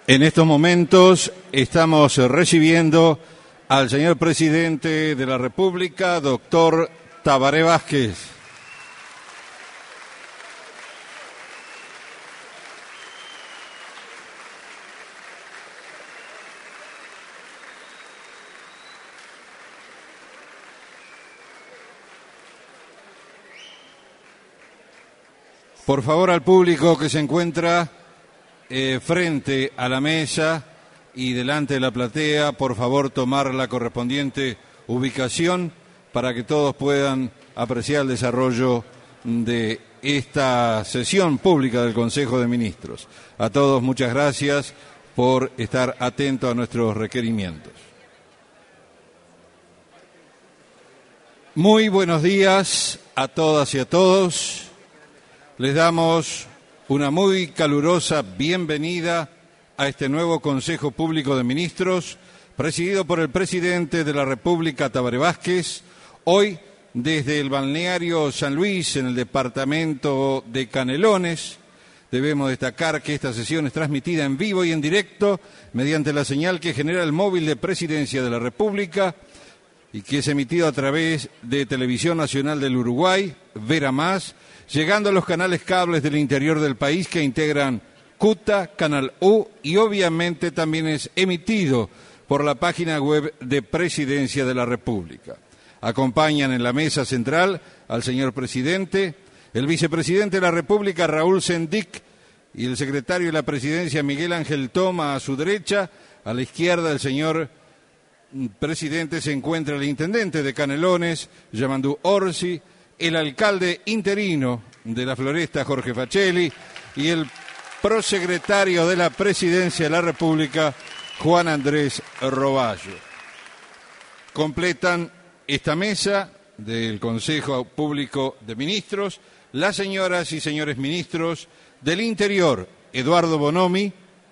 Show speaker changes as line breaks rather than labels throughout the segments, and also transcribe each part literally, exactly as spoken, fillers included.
En estos momentos estamos recibiendo al señor presidente de la República, doctor Tabaré Vázquez. Por favor, al público que se encuentra eh, frente a la mesa y delante de la platea, por favor tomar la correspondiente ubicación para que todos puedan apreciar el desarrollo de esta sesión pública del Consejo de Ministros. A todos muchas gracias por estar atentos a nuestros requerimientos. Muy buenos días a todas y a todos. Les damos una muy calurosa bienvenida a este nuevo Consejo Público de Ministros, presidido por el presidente de la República, Tabaré Vázquez, hoy desde el balneario San Luis, en el departamento de Canelones. Debemos destacar que esta sesión es transmitida en vivo y en directo mediante la señal que genera el móvil de Presidencia de la República y que es emitido a través de Televisión Nacional del Uruguay, Vera Más, llegando a los canales cables del interior del país que integran CUTA, Canal U y obviamente también es emitido por la página web de Presidencia de la República. Acompañan en la mesa central al señor presidente, el vicepresidente de la República, Raúl Sendic, y el secretario de la Presidencia, Miguel Ángel Toma, a su derecha. A la izquierda del señor presidente se encuentra el intendente de Canelones, Yamandú Orsi, el alcalde interino de la Floresta, Jorge Facelli, y el prosecretario de la Presidencia de la República, Juan Andrés Roballo. Completan esta mesa del Consejo Público de Ministros las señoras y señores ministros del Interior, Eduardo Bonomi,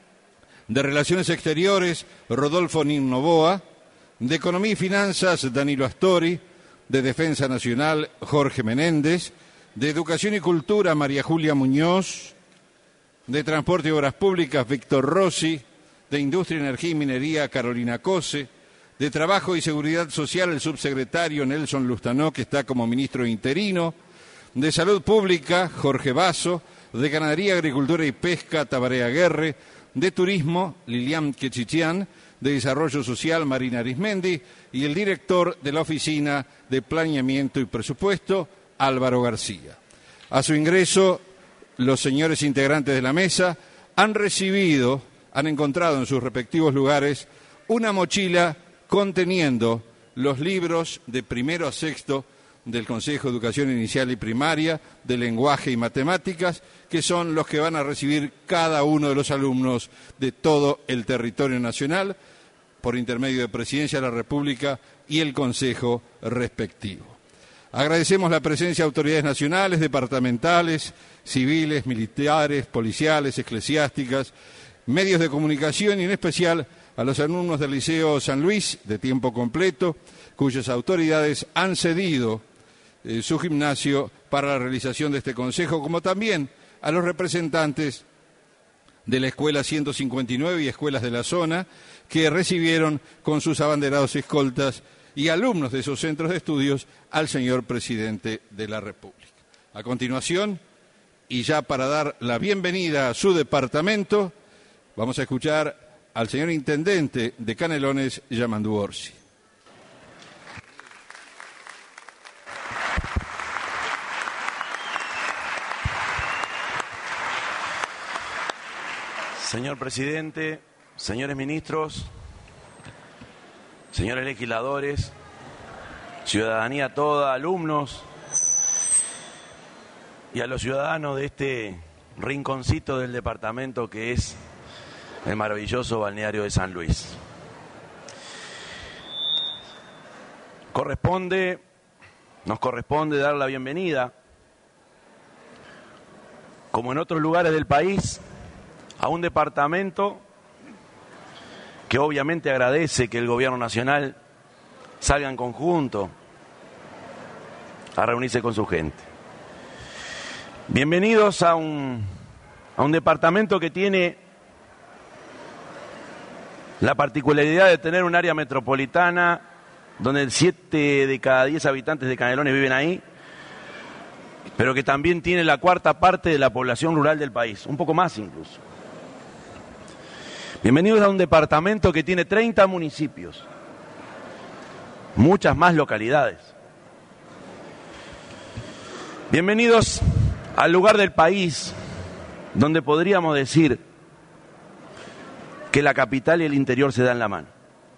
de Relaciones Exteriores, Rodolfo Novoa, de Economía y Finanzas, Danilo Astori, de Defensa Nacional, Jorge Menéndez, de Educación y Cultura, María Julia Muñoz, de Transporte y Obras Públicas, Víctor Rossi, de Industria, Energía y Minería, Carolina Cose, de Trabajo y Seguridad Social, el subsecretario Nelson Lustanó, que está como ministro interino, de Salud Pública, Jorge Basso, de Ganadería, Agricultura y Pesca, Tabaré Aguerre, de Turismo, Lilian Quechichian, de Desarrollo Social, Marina Arismendi, y el director de la Oficina de Planeamiento y Presupuesto, Álvaro García. A su ingreso, los señores integrantes de la mesa han recibido, han encontrado en sus respectivos lugares una mochila conteniendo los libros de primero a sexto del Consejo de Educación Inicial y Primaria, de Lenguaje y Matemáticas, que son los que van a recibir cada uno de los alumnos de todo el territorio nacional, por intermedio de Presidencia de la República y el Consejo respectivo. Agradecemos la presencia de autoridades nacionales, departamentales, civiles, militares, policiales, eclesiásticas, medios de comunicación y en especial a los alumnos del Liceo San Luis de tiempo completo, cuyas autoridades han cedido eh, su gimnasio para la realización de este consejo, como también a los representantes de la Escuela ciento cincuenta y nueve y escuelas de la zona, que recibieron con sus abanderados escoltas y alumnos de esos centros de estudios al señor presidente de la República. A continuación, y ya para dar la bienvenida a su departamento, vamos a escuchar al señor intendente de Canelones, Yamandú Orsi.
Señor presidente, señores ministros, señores legisladores, ciudadanía toda, alumnos y a los ciudadanos de este rinconcito del departamento que es el maravilloso balneario de San Luis. Corresponde, nos corresponde dar la bienvenida, como en otros lugares del país, a un departamento que obviamente agradece que el gobierno nacional salga en conjunto a reunirse con su gente. Bienvenidos a un, a un departamento que tiene la particularidad de tener un área metropolitana donde siete de cada diez habitantes de Canelones viven ahí, pero que también tiene la cuarta parte de la población rural del país, un poco más incluso. Bienvenidos a un departamento que tiene treinta municipios, muchas más localidades. Bienvenidos al lugar del país donde podríamos decir que la capital y el interior se dan la mano.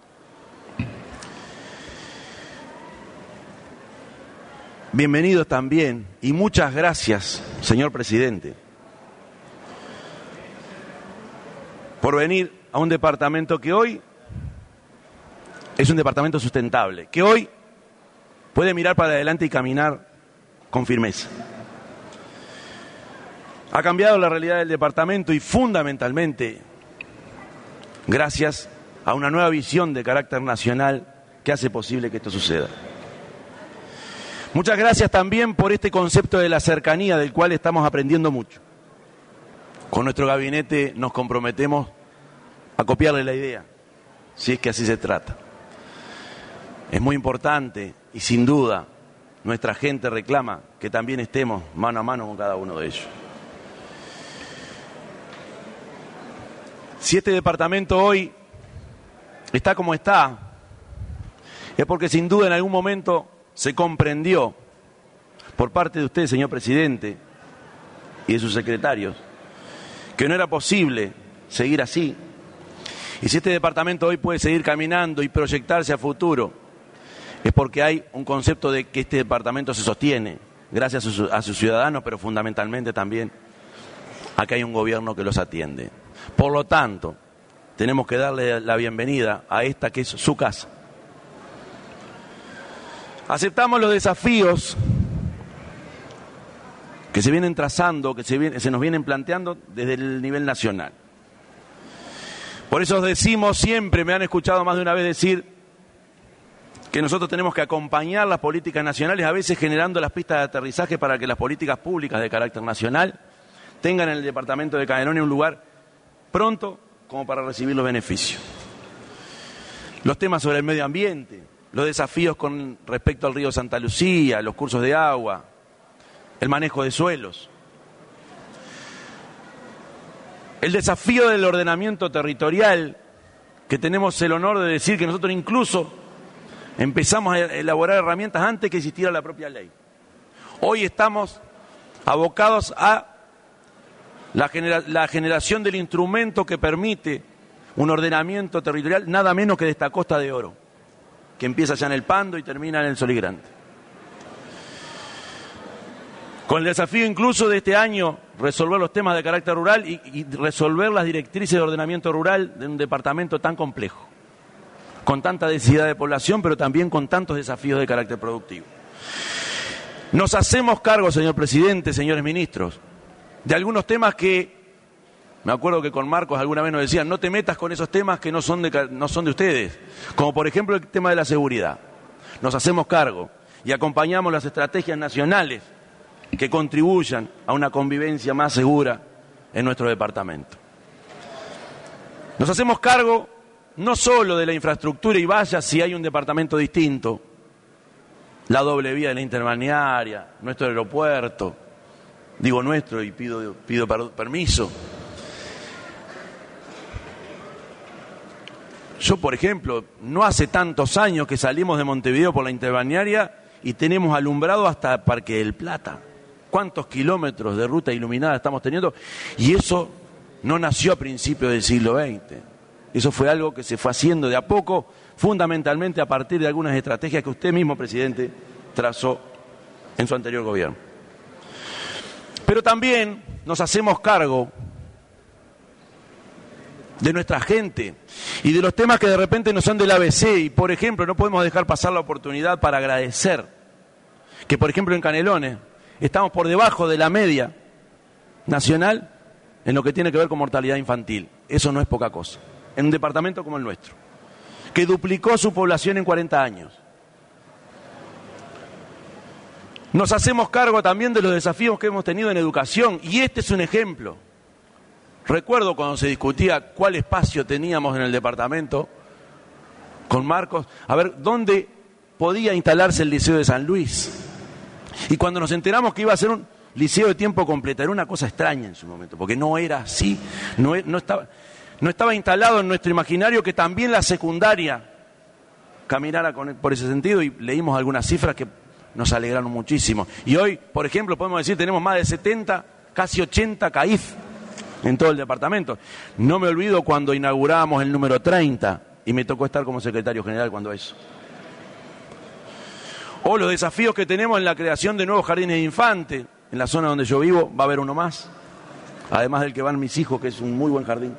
Bienvenidos también y muchas gracias, señor presidente, por venir a un departamento que hoy es un departamento sustentable, que hoy puede mirar para adelante y caminar con firmeza. Ha cambiado la realidad del departamento y fundamentalmente gracias a una nueva visión de carácter nacional que hace posible que esto suceda. Muchas gracias también por este concepto de la cercanía del cual estamos aprendiendo mucho. Con nuestro gabinete nos comprometemos a copiarle la idea, si es que así se trata. Es muy importante y sin duda nuestra gente reclama que también estemos mano a mano con cada uno de ellos. Si este departamento hoy está como está, es porque sin duda en algún momento se comprendió por parte de usted, señor presidente, y de sus secretarios, que no era posible seguir así. Y si este departamento hoy puede seguir caminando y proyectarse a futuro, es porque hay un concepto de que este departamento se sostiene gracias a sus, a sus ciudadanos, pero fundamentalmente también a que hay un gobierno que los atiende. Por lo tanto, tenemos que darle la bienvenida a esta que es su casa. Aceptamos los desafíos que se vienen trazando, que se, viene, se nos vienen planteando desde el nivel nacional. Por eso os decimos siempre, me han escuchado más de una vez decir que nosotros tenemos que acompañar las políticas nacionales, a veces generando las pistas de aterrizaje para que las políticas públicas de carácter nacional tengan en el departamento de Canelones un lugar pronto como para recibir los beneficios. Los temas sobre el medio ambiente, los desafíos con respecto al río Santa Lucía, los cursos de agua, el manejo de suelos. El desafío del ordenamiento territorial, que tenemos el honor de decir que nosotros incluso empezamos a elaborar herramientas antes que existiera la propia ley. Hoy estamos abocados a la, genera- la generación del instrumento que permite un ordenamiento territorial nada menos que de esta Costa de Oro, que empieza ya en el Pando y termina en el Soligrande. Con el desafío incluso de este año, resolver los temas de carácter rural y, y resolver las directrices de ordenamiento rural de un departamento tan complejo, con tanta densidad de población, pero también con tantos desafíos de carácter productivo. Nos hacemos cargo, señor presidente, señores ministros, de algunos temas que, me acuerdo que con Marcos alguna vez nos decían, no te metas con esos temas que no son de, no son de ustedes, como por ejemplo el tema de la seguridad. Nos hacemos cargo y acompañamos las estrategias nacionales que contribuyan a una convivencia más segura en nuestro departamento. Nos hacemos cargo no solo de la infraestructura y vaya si hay un departamento distinto, la doble vía de la interbalnearia, nuestro aeropuerto, digo nuestro y pido, pido permiso. Yo, por ejemplo, no hace tantos años que salimos de Montevideo por la interbalnearia y tenemos alumbrado hasta Parque del Plata. ¿Cuántos kilómetros de ruta iluminada estamos teniendo? Y eso no nació a principios del siglo veinte. Eso fue algo que se fue haciendo de a poco, fundamentalmente a partir de algunas estrategias que usted mismo, presidente, trazó en su anterior gobierno. Pero también nos hacemos cargo de nuestra gente y de los temas que de repente nos son del A B C. Y, por ejemplo, no podemos dejar pasar la oportunidad para agradecer que, por ejemplo, en Canelones estamos por debajo de la media nacional en lo que tiene que ver con mortalidad infantil. Eso no es poca cosa. En un departamento como el nuestro, que duplicó su población en cuarenta años. Nos hacemos cargo también de los desafíos que hemos tenido en educación, y este es un ejemplo. Recuerdo cuando se discutía cuál espacio teníamos en el departamento con Marcos, a ver dónde podía instalarse el Liceo de San Luis. Y cuando nos enteramos que iba a ser un liceo de tiempo completo, era una cosa extraña en su momento, porque no era así, no, no, estaba, no estaba instalado en nuestro imaginario que también la secundaria caminara con, por ese sentido, y leímos algunas cifras que nos alegraron muchísimo. Y hoy, por ejemplo, podemos decir, tenemos más de setenta, casi ochenta C A I F en todo el departamento. No me olvido cuando inauguramos el número treinta y me tocó estar como secretario general cuando eso. O los desafíos que tenemos en la creación de nuevos jardines de infantes. En la zona donde yo vivo va a haber uno más, además del que van mis hijos, que es un muy buen jardín.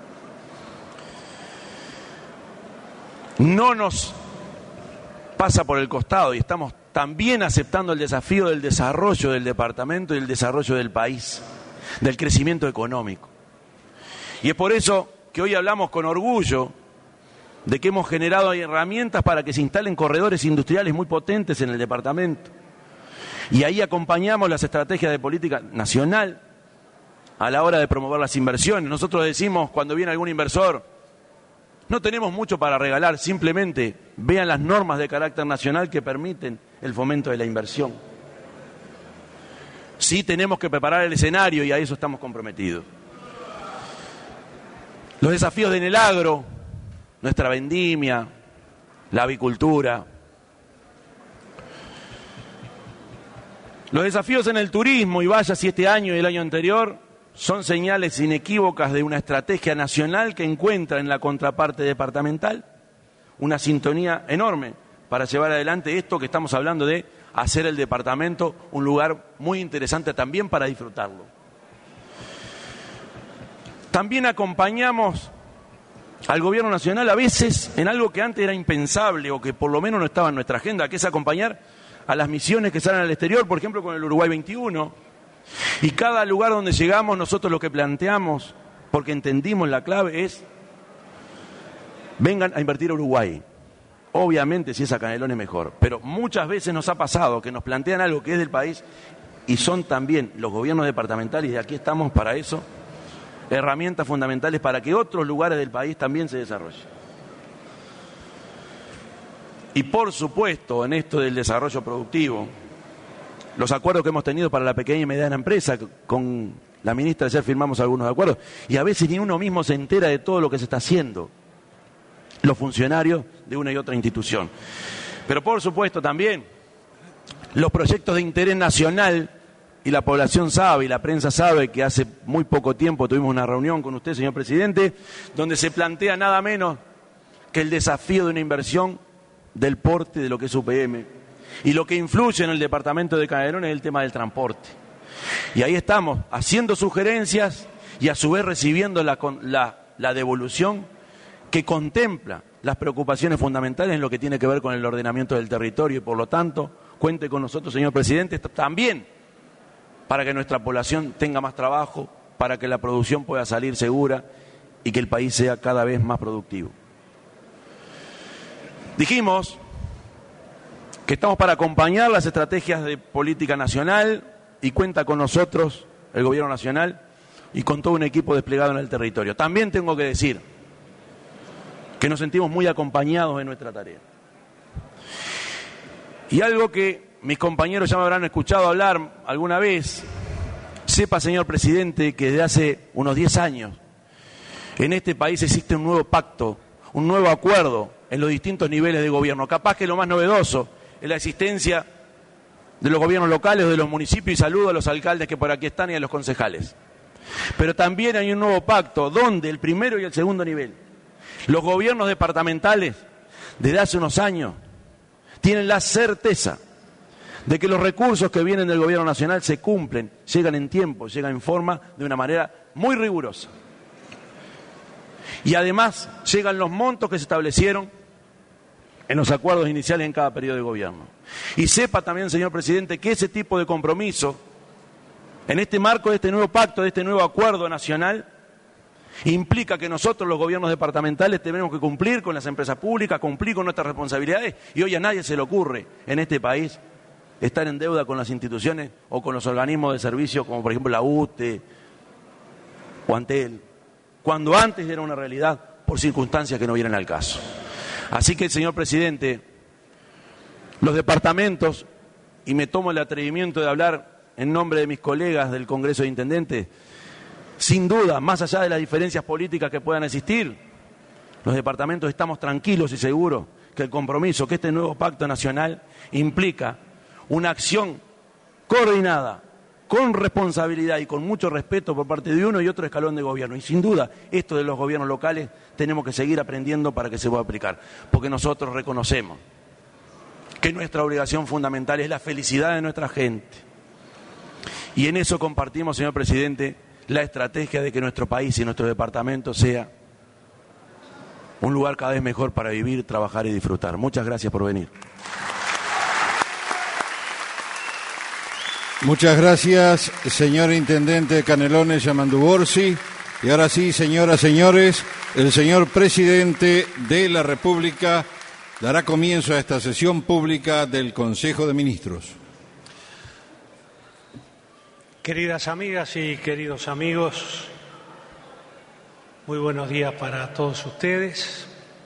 No nos pasa por el costado y estamos también aceptando el desafío del desarrollo del departamento y el desarrollo del país, del crecimiento económico. Y es por eso que hoy hablamos con orgullo de que hemos generado herramientas para que se instalen corredores industriales muy potentes en el departamento. Y ahí acompañamos las estrategias de política nacional a la hora de promover las inversiones. Nosotros decimos, cuando viene algún inversor, no tenemos mucho para regalar, simplemente vean las normas de carácter nacional que permiten el fomento de la inversión. Sí tenemos que preparar el escenario y a eso estamos comprometidos. Los desafíos en el agro, nuestra vendimia, la avicultura. Los desafíos en el turismo, y vaya si este año y el año anterior, son señales inequívocas de una estrategia nacional que encuentra en la contraparte departamental una sintonía enorme para llevar adelante esto que estamos hablando de hacer el departamento un lugar muy interesante también para disfrutarlo. También acompañamos al gobierno nacional a veces en algo que antes era impensable o que por lo menos no estaba en nuestra agenda, que es acompañar a las misiones que salen al exterior, por ejemplo con el Uruguay veintiuno. Y cada lugar donde llegamos nosotros lo que planteamos, porque entendimos la clave, es vengan a invertir a Uruguay. Obviamente si es a Canelones mejor, pero muchas veces nos ha pasado que nos plantean algo que es del país y son también los gobiernos departamentales, y aquí estamos para eso, herramientas fundamentales para que otros lugares del país también se desarrollen. Y por supuesto, en esto del desarrollo productivo, los acuerdos que hemos tenido para la pequeña y mediana empresa, con la ministra ayer firmamos algunos acuerdos, y a veces ni uno mismo se entera de todo lo que se está haciendo, los funcionarios de una y otra institución. Pero por supuesto también, los proyectos de interés nacional, y la población sabe, y la prensa sabe, que hace muy poco tiempo tuvimos una reunión con usted, señor presidente, donde se plantea nada menos que el desafío de una inversión del porte de lo que es U P M. Y lo que influye en el departamento de Canelones es el tema del transporte. Y ahí estamos, haciendo sugerencias y a su vez recibiendo la, la, la devolución que contempla las preocupaciones fundamentales en lo que tiene que ver con el ordenamiento del territorio. Y por lo tanto, cuente con nosotros, señor presidente, también para que nuestra población tenga más trabajo, para que la producción pueda salir segura y que el país sea cada vez más productivo. Dijimos que estamos para acompañar las estrategias de política nacional y cuenta con nosotros el gobierno nacional y con todo un equipo desplegado en el territorio. También tengo que decir que nos sentimos muy acompañados en nuestra tarea. Y algo que mis compañeros ya me habrán escuchado hablar alguna vez, sepa, señor presidente, que desde hace unos diez años en este país existe un nuevo pacto, un nuevo acuerdo en los distintos niveles de gobierno. Capaz que lo más novedoso es la existencia de los gobiernos locales o de los municipios, y saludo a los alcaldes que por aquí están y a los concejales. Pero también hay un nuevo pacto donde el primero y el segundo nivel, los gobiernos departamentales, desde hace unos años, tienen la certeza de que los recursos que vienen del gobierno nacional se cumplen, llegan en tiempo, llegan en forma, de una manera muy rigurosa. Y además llegan los montos que se establecieron en los acuerdos iniciales en cada periodo de gobierno. Y sepa también, señor presidente, que ese tipo de compromiso, en este marco de este nuevo pacto, de este nuevo acuerdo nacional, implica que nosotros, los gobiernos departamentales, tenemos que cumplir con las empresas públicas, cumplir con nuestras responsabilidades, y hoy a nadie se le ocurre en este país estar en deuda con las instituciones o con los organismos de servicio, como por ejemplo la U T E o ante él, cuando antes era una realidad por circunstancias que no vienen al caso. Así que, señor presidente, los departamentos, y me tomo el atrevimiento de hablar en nombre de mis colegas del Congreso de Intendentes, sin duda, más allá de las diferencias políticas que puedan existir, los departamentos estamos tranquilos y seguros que el compromiso, que este nuevo pacto nacional implica una acción coordinada, con responsabilidad y con mucho respeto por parte de uno y otro escalón de gobierno. Y sin duda, esto de los gobiernos locales tenemos que seguir aprendiendo para que se pueda aplicar, porque nosotros reconocemos que nuestra obligación fundamental es la felicidad de nuestra gente. Y en eso compartimos, señor presidente, la estrategia de que nuestro país y nuestro departamento sea un lugar cada vez mejor para vivir, trabajar y disfrutar. Muchas gracias por venir.
Muchas gracias, señor Intendente Canelones Yamandu Borsi. Y ahora sí, señoras, señores, el señor Presidente de la República dará comienzo a esta sesión pública del Consejo de Ministros.
Queridas amigas y queridos amigos, muy buenos días para todos ustedes.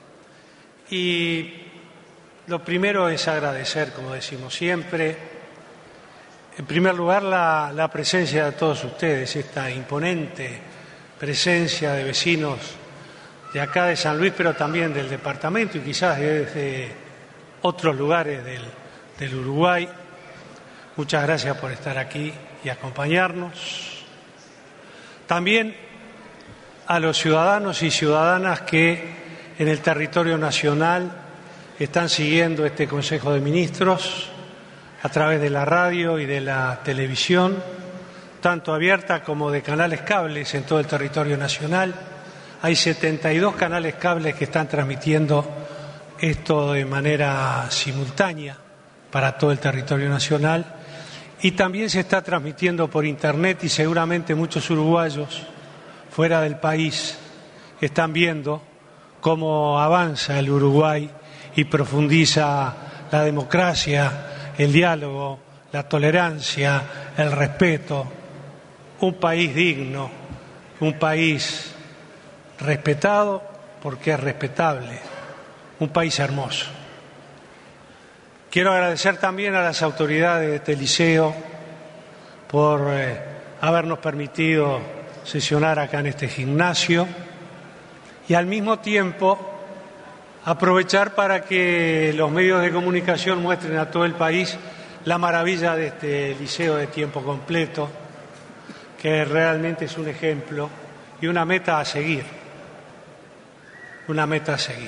Y lo primero es agradecer, como decimos siempre, en primer lugar, la, la presencia de todos ustedes, esta imponente presencia de vecinos de acá de San Luis, pero también del departamento y quizás desde otros lugares del, del Uruguay. Muchas gracias por estar aquí y acompañarnos. También a los ciudadanos y ciudadanas que en el territorio nacional están siguiendo este Consejo de Ministros a través de la radio y de la televisión, tanto abierta como de canales cables en todo el territorio nacional. Hay setenta y dos canales cables que están transmitiendo esto de manera simultánea para todo el territorio nacional, y también se está transmitiendo por Internet, y seguramente muchos uruguayos fuera del país están viendo cómo avanza el Uruguay y profundiza la democracia, el diálogo, la tolerancia, el respeto, un país digno, un país respetado porque es respetable, un país hermoso. Quiero agradecer también a las autoridades de este liceo por eh, habernos permitido sesionar acá en este gimnasio y al mismo tiempo aprovechar para que los medios de comunicación muestren a todo el país la maravilla de este liceo de tiempo completo, que realmente es un ejemplo y una meta a seguir, una meta a seguir.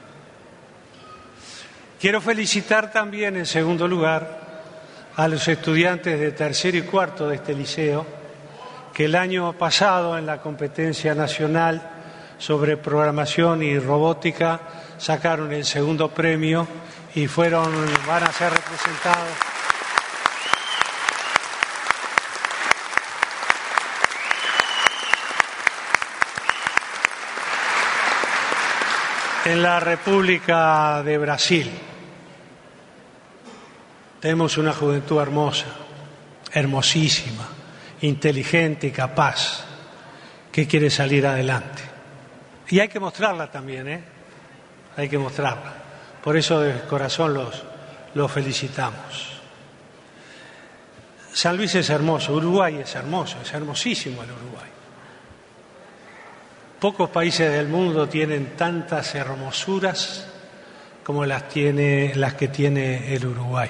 Quiero felicitar también, en segundo lugar, a los estudiantes de tercero y cuarto de este liceo, que el año pasado en la competencia nacional sobre programación y robótica sacaron el segundo premio y fueron, van a ser representados en la República de Brasil. Tenemos una juventud hermosa, hermosísima, inteligente y capaz, que quiere salir adelante. Y hay que mostrarla también, ¿eh? Hay que mostrarla. Por eso de corazón los, los felicitamos. San Luis es hermoso, Uruguay es hermoso, es hermosísimo el Uruguay. Pocos países del mundo tienen tantas hermosuras como las, tiene, las que tiene el Uruguay.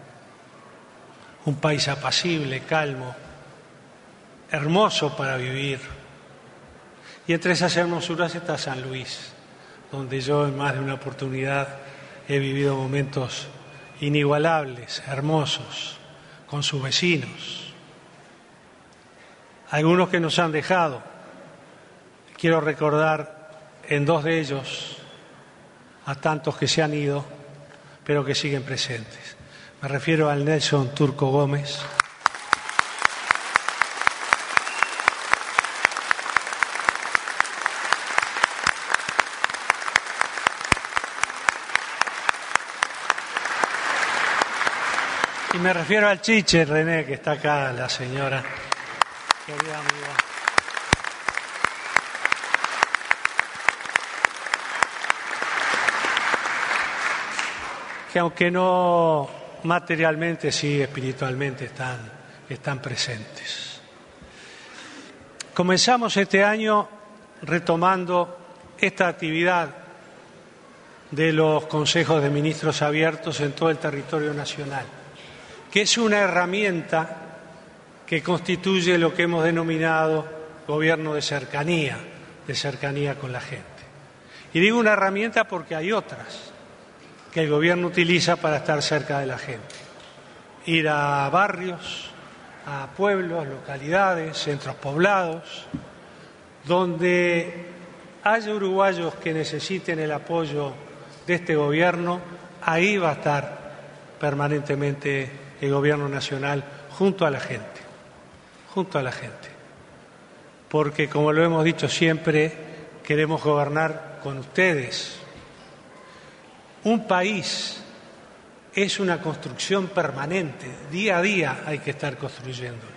Un país apacible, calmo, hermoso para vivir. Y entre esas hermosuras está San Luis, donde yo en más de una oportunidad he vivido momentos inigualables, hermosos, con sus vecinos. Algunos que nos han dejado. Quiero recordar en dos de ellos a tantos que se han ido, pero que siguen presentes. Me refiero al Nelson Turco Gómez, y me refiero al Chiche René, que está acá, la señora, querida amiga. que aunque no materialmente, sí espiritualmente están, están presentes. Comenzamos este año retomando esta actividad de los consejos de ministros abiertos en todo el territorio nacional, que es una herramienta que constituye lo que hemos denominado gobierno de cercanía, de cercanía con la gente. Y digo una herramienta porque hay otras que el gobierno utiliza para estar cerca de la gente. Ir a barrios, a pueblos, localidades, centros poblados, donde haya uruguayos que necesiten el apoyo de este gobierno, ahí va a estar permanentemente el gobierno nacional junto a la gente, junto a la gente. Porque, como lo hemos dicho siempre, queremos gobernar con ustedes. Un país es una construcción permanente, día a día hay que estar construyéndolo.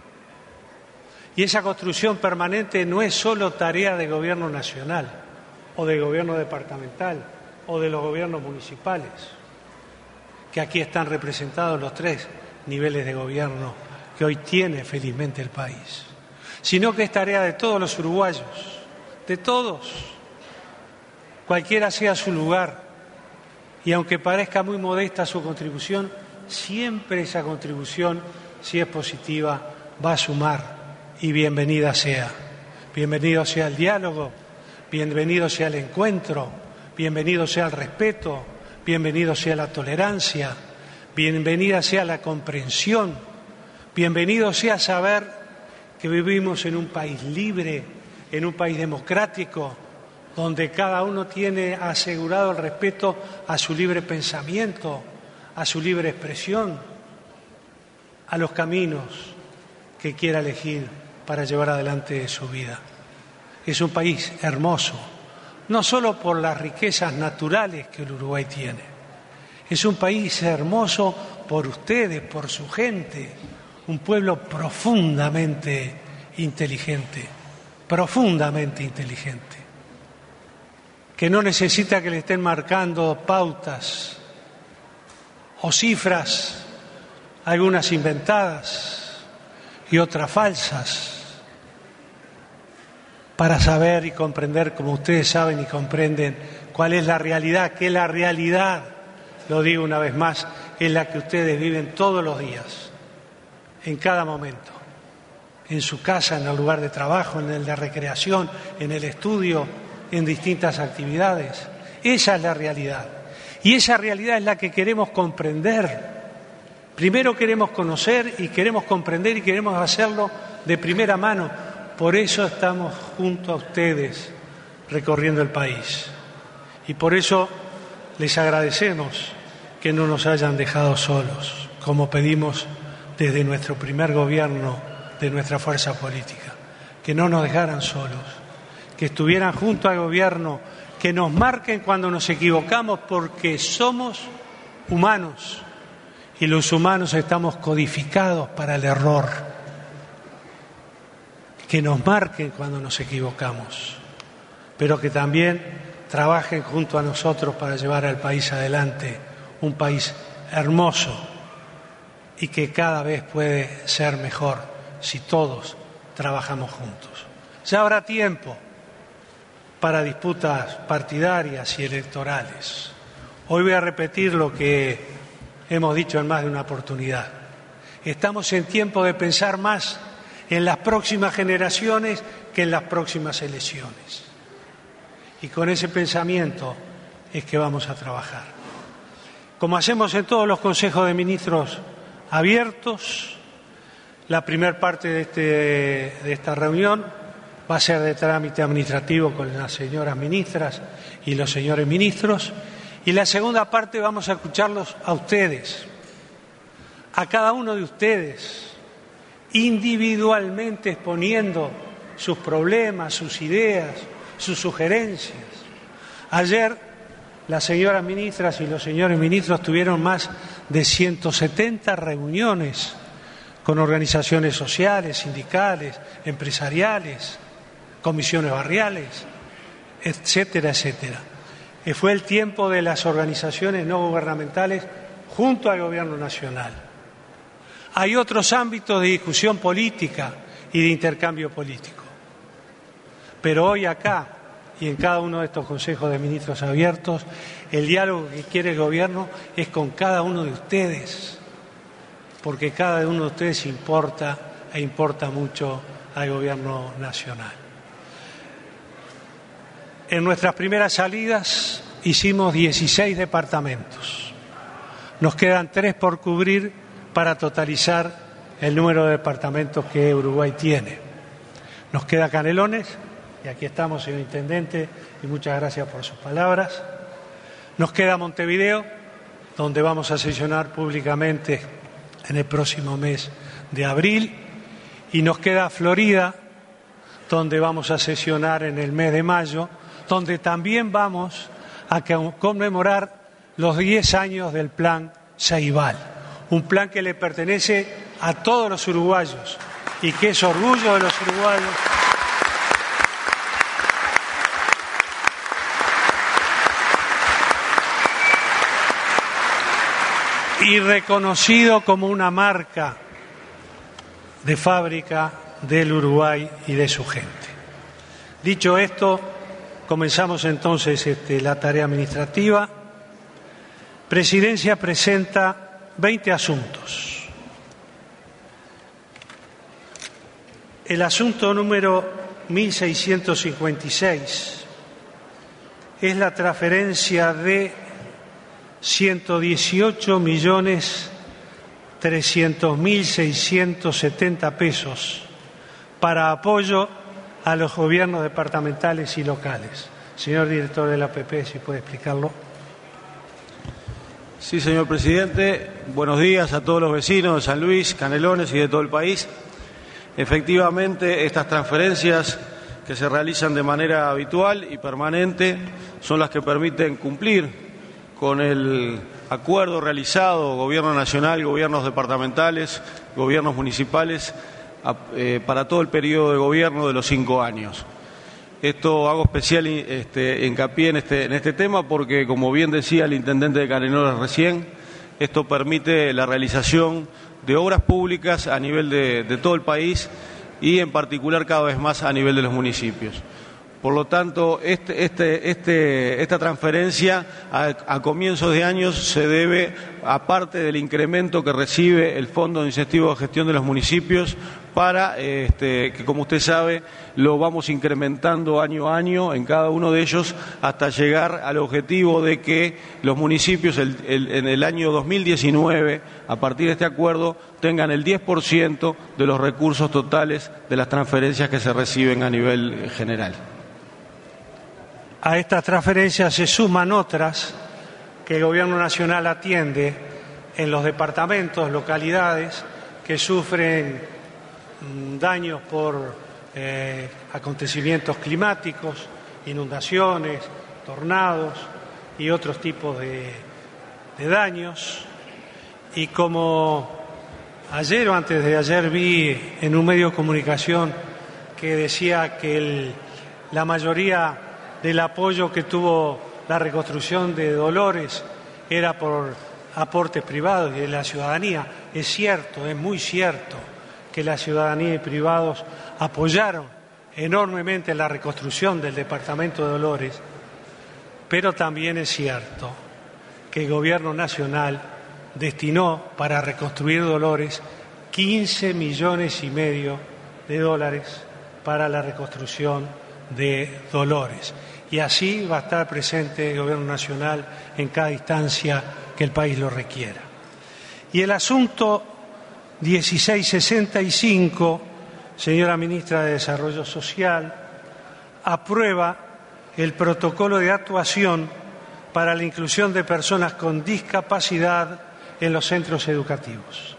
Y esa construcción permanente no es solo tarea de gobierno nacional o de gobierno departamental o de los gobiernos municipales, que aquí están representados los tres niveles de gobierno que hoy tiene felizmente el país, sino que es tarea de todos los uruguayos, de todos, cualquiera sea su lugar. Y aunque parezca muy modesta su contribución, siempre esa contribución, si es positiva, va a sumar y bienvenida sea. Bienvenido sea el diálogo, bienvenido sea el encuentro, bienvenido sea el respeto, bienvenido sea la tolerancia, bienvenida sea la comprensión, bienvenido sea saber que vivimos en un país libre, en un país democrático, donde cada uno tiene asegurado el respeto a su libre pensamiento, a su libre expresión, a los caminos que quiera elegir para llevar adelante su vida. Es un país hermoso, no solo por las riquezas naturales que el Uruguay tiene, es un país hermoso por ustedes, por su gente, un pueblo profundamente inteligente, profundamente inteligente, que no necesita que le estén marcando pautas o cifras, algunas inventadas y otras falsas, para saber y comprender, como ustedes saben y comprenden, cuál es la realidad, que la realidad, lo digo una vez más, es la que ustedes viven todos los días, en cada momento, en su casa, en el lugar de trabajo, en el de recreación, en el estudio, en distintas actividades. Esa es la realidad. Y esa realidad es la que queremos comprender. Primero queremos conocer y queremos comprender y queremos hacerlo de primera mano. Por eso estamos junto a ustedes recorriendo el país. Y por eso les agradecemos que no nos hayan dejado solos, como pedimos desde nuestro primer gobierno de nuestra fuerza política. Que no nos dejaran solos, que estuvieran junto al gobierno, que nos marquen cuando nos equivocamos, porque somos humanos y los humanos estamos codificados para el error. Que nos marquen cuando nos equivocamos, pero que también trabajen junto a nosotros para llevar al país adelante, un país hermoso y que cada vez puede ser mejor si todos trabajamos juntos. Ya habrá tiempo para disputas partidarias y electorales. Hoy voy a repetir lo que hemos dicho en más de una oportunidad. Estamos en tiempo de pensar más en las próximas generaciones que en las próximas elecciones. Y con ese pensamiento es que vamos a trabajar. Como hacemos en todos los consejos de ministros abiertos, la primera parte de, este, de esta reunión va a ser de trámite administrativo con las señoras ministras y los señores ministros, y la segunda parte vamos a escucharlos a ustedes, a cada uno de ustedes, individualmente exponiendo sus problemas, sus ideas, sus sugerencias. Ayer las señoras ministras y los señores ministros tuvieron más de ciento setenta reuniones con organizaciones sociales, sindicales, empresariales, comisiones barriales, etcétera, etcétera. que fue el tiempo de las organizaciones no gubernamentales junto al Gobierno Nacional. Hay otros ámbitos de discusión política y de intercambio político. Pero hoy acá y en cada uno de estos consejos de ministros abiertos, el diálogo que quiere el Gobierno es con cada uno de ustedes, porque cada uno de ustedes importa e importa mucho al Gobierno Nacional. En nuestras primeras salidas hicimos dieciséis departamentos. Nos quedan tres por cubrir para totalizar el número de departamentos que Uruguay tiene. Nos queda Canelones, y aquí estamos, señor Intendente, y muchas gracias por sus palabras. Nos queda Montevideo, donde vamos a sesionar públicamente en el próximo mes de abril, y nos queda Florida, donde vamos a sesionar en el mes de mayo, donde también vamos a conmemorar los diez años del Plan Ceibal, un plan que le pertenece a todos los uruguayos y que es orgullo de los uruguayos. Y reconocido como una marca de fábrica del Uruguay y de su gente. Dicho esto, comenzamos entonces este, la tarea administrativa. Presidencia presenta veinte asuntos. El asunto número mil seiscientos cincuenta y seis es la transferencia de ciento dieciocho millones trescientos mil seiscientos setenta pesos para apoyo a los gobiernos departamentales y locales. Señor director de la A P P, si puede explicarlo.
Sí, señor presidente. Buenos días a todos los vecinos de San Luis, Canelones y de todo el país. Efectivamente, estas transferencias que se realizan de manera habitual y permanente son las que permiten cumplir con el acuerdo realizado, Gobierno Nacional, gobiernos departamentales, gobiernos municipales, eh, para todo el periodo de gobierno de los cinco años. Esto hago especial este, hincapié en este, en este tema porque, como bien decía el intendente de Canelones recién, esto permite la realización de obras públicas a nivel de, de todo el país y en particular cada vez más a nivel de los municipios. Por lo tanto, este, este, este, esta transferencia a, a comienzos de años se debe, aparte del incremento que recibe el Fondo de Incentivo de Gestión de los Municipios, para este, que, como usted sabe, lo vamos incrementando año a año en cada uno de ellos hasta llegar al objetivo de que los municipios el, el, en el año dos mil diecinueve, a partir de este acuerdo, tengan el diez por ciento de los recursos totales de las transferencias que se reciben a nivel general.
A estas transferencias se suman otras que el Gobierno Nacional atiende en los departamentos, localidades que sufren daños por eh, acontecimientos climáticos, inundaciones, tornados y otros tipos de, de daños. Y como ayer o antes de ayer vi en un medio de comunicación que decía que el, la mayoría del apoyo que tuvo la reconstrucción de Dolores era por aportes privados y de la ciudadanía. Es cierto, es muy cierto que la ciudadanía y privados apoyaron enormemente la reconstrucción del departamento de Dolores, pero también es cierto que el Gobierno Nacional destinó para reconstruir Dolores quince millones y medio de dólares para la reconstrucción de Dolores. Y así va a estar presente el Gobierno Nacional en cada instancia que el país lo requiera. Y el asunto dieciséis sesenta y cinco, señora Ministra de Desarrollo Social, aprueba el protocolo de actuación para la inclusión de personas con discapacidad en los centros educativos.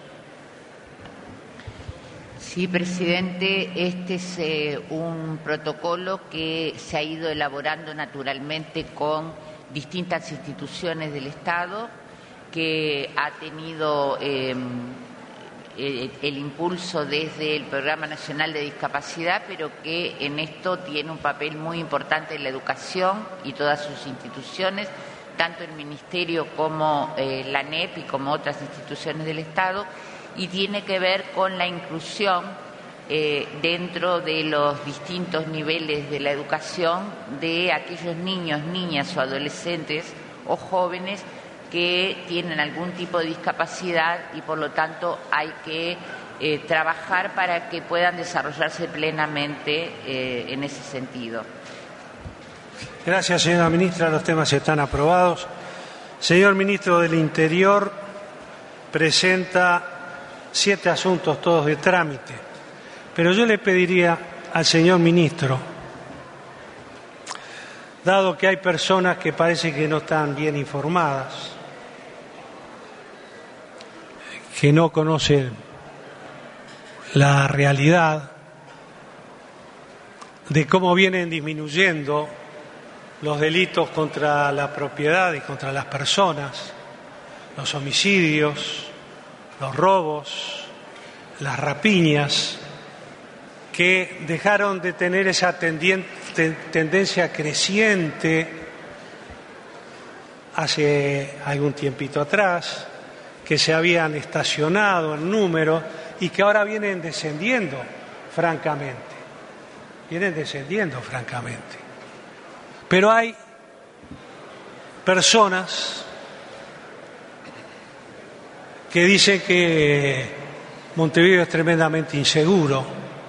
Sí, presidente, este es eh, un protocolo que se ha ido elaborando naturalmente con distintas instituciones del Estado, que ha tenido eh, eh, el impulso desde el Programa Nacional de Discapacidad, pero que en esto tiene un papel muy importante en la educación y todas sus instituciones, tanto el Ministerio como eh, la N E P y como otras instituciones del Estado, y tiene que ver con la inclusión eh, dentro de los distintos niveles de la educación de aquellos niños, niñas o adolescentes o jóvenes que tienen algún tipo de discapacidad y por lo tanto hay que eh, trabajar para que puedan desarrollarse plenamente eh, en ese sentido.
Gracias, señora ministra. Los temas están aprobados. Señor ministro del Interior presenta siete asuntos, todos de trámite. Pero yo le pediría al señor ministro, dado que hay personas que parece que no están bien informadas, que no conocen la realidad de cómo vienen disminuyendo los delitos contra la propiedad y contra las personas, los homicidios, los robos, las rapiñas, que dejaron de tener esa tendencia creciente hace algún tiempito atrás, que se habían estacionado en número y que ahora vienen descendiendo, francamente. Vienen descendiendo, francamente. Pero hay personas que dicen que Montevideo es tremendamente inseguro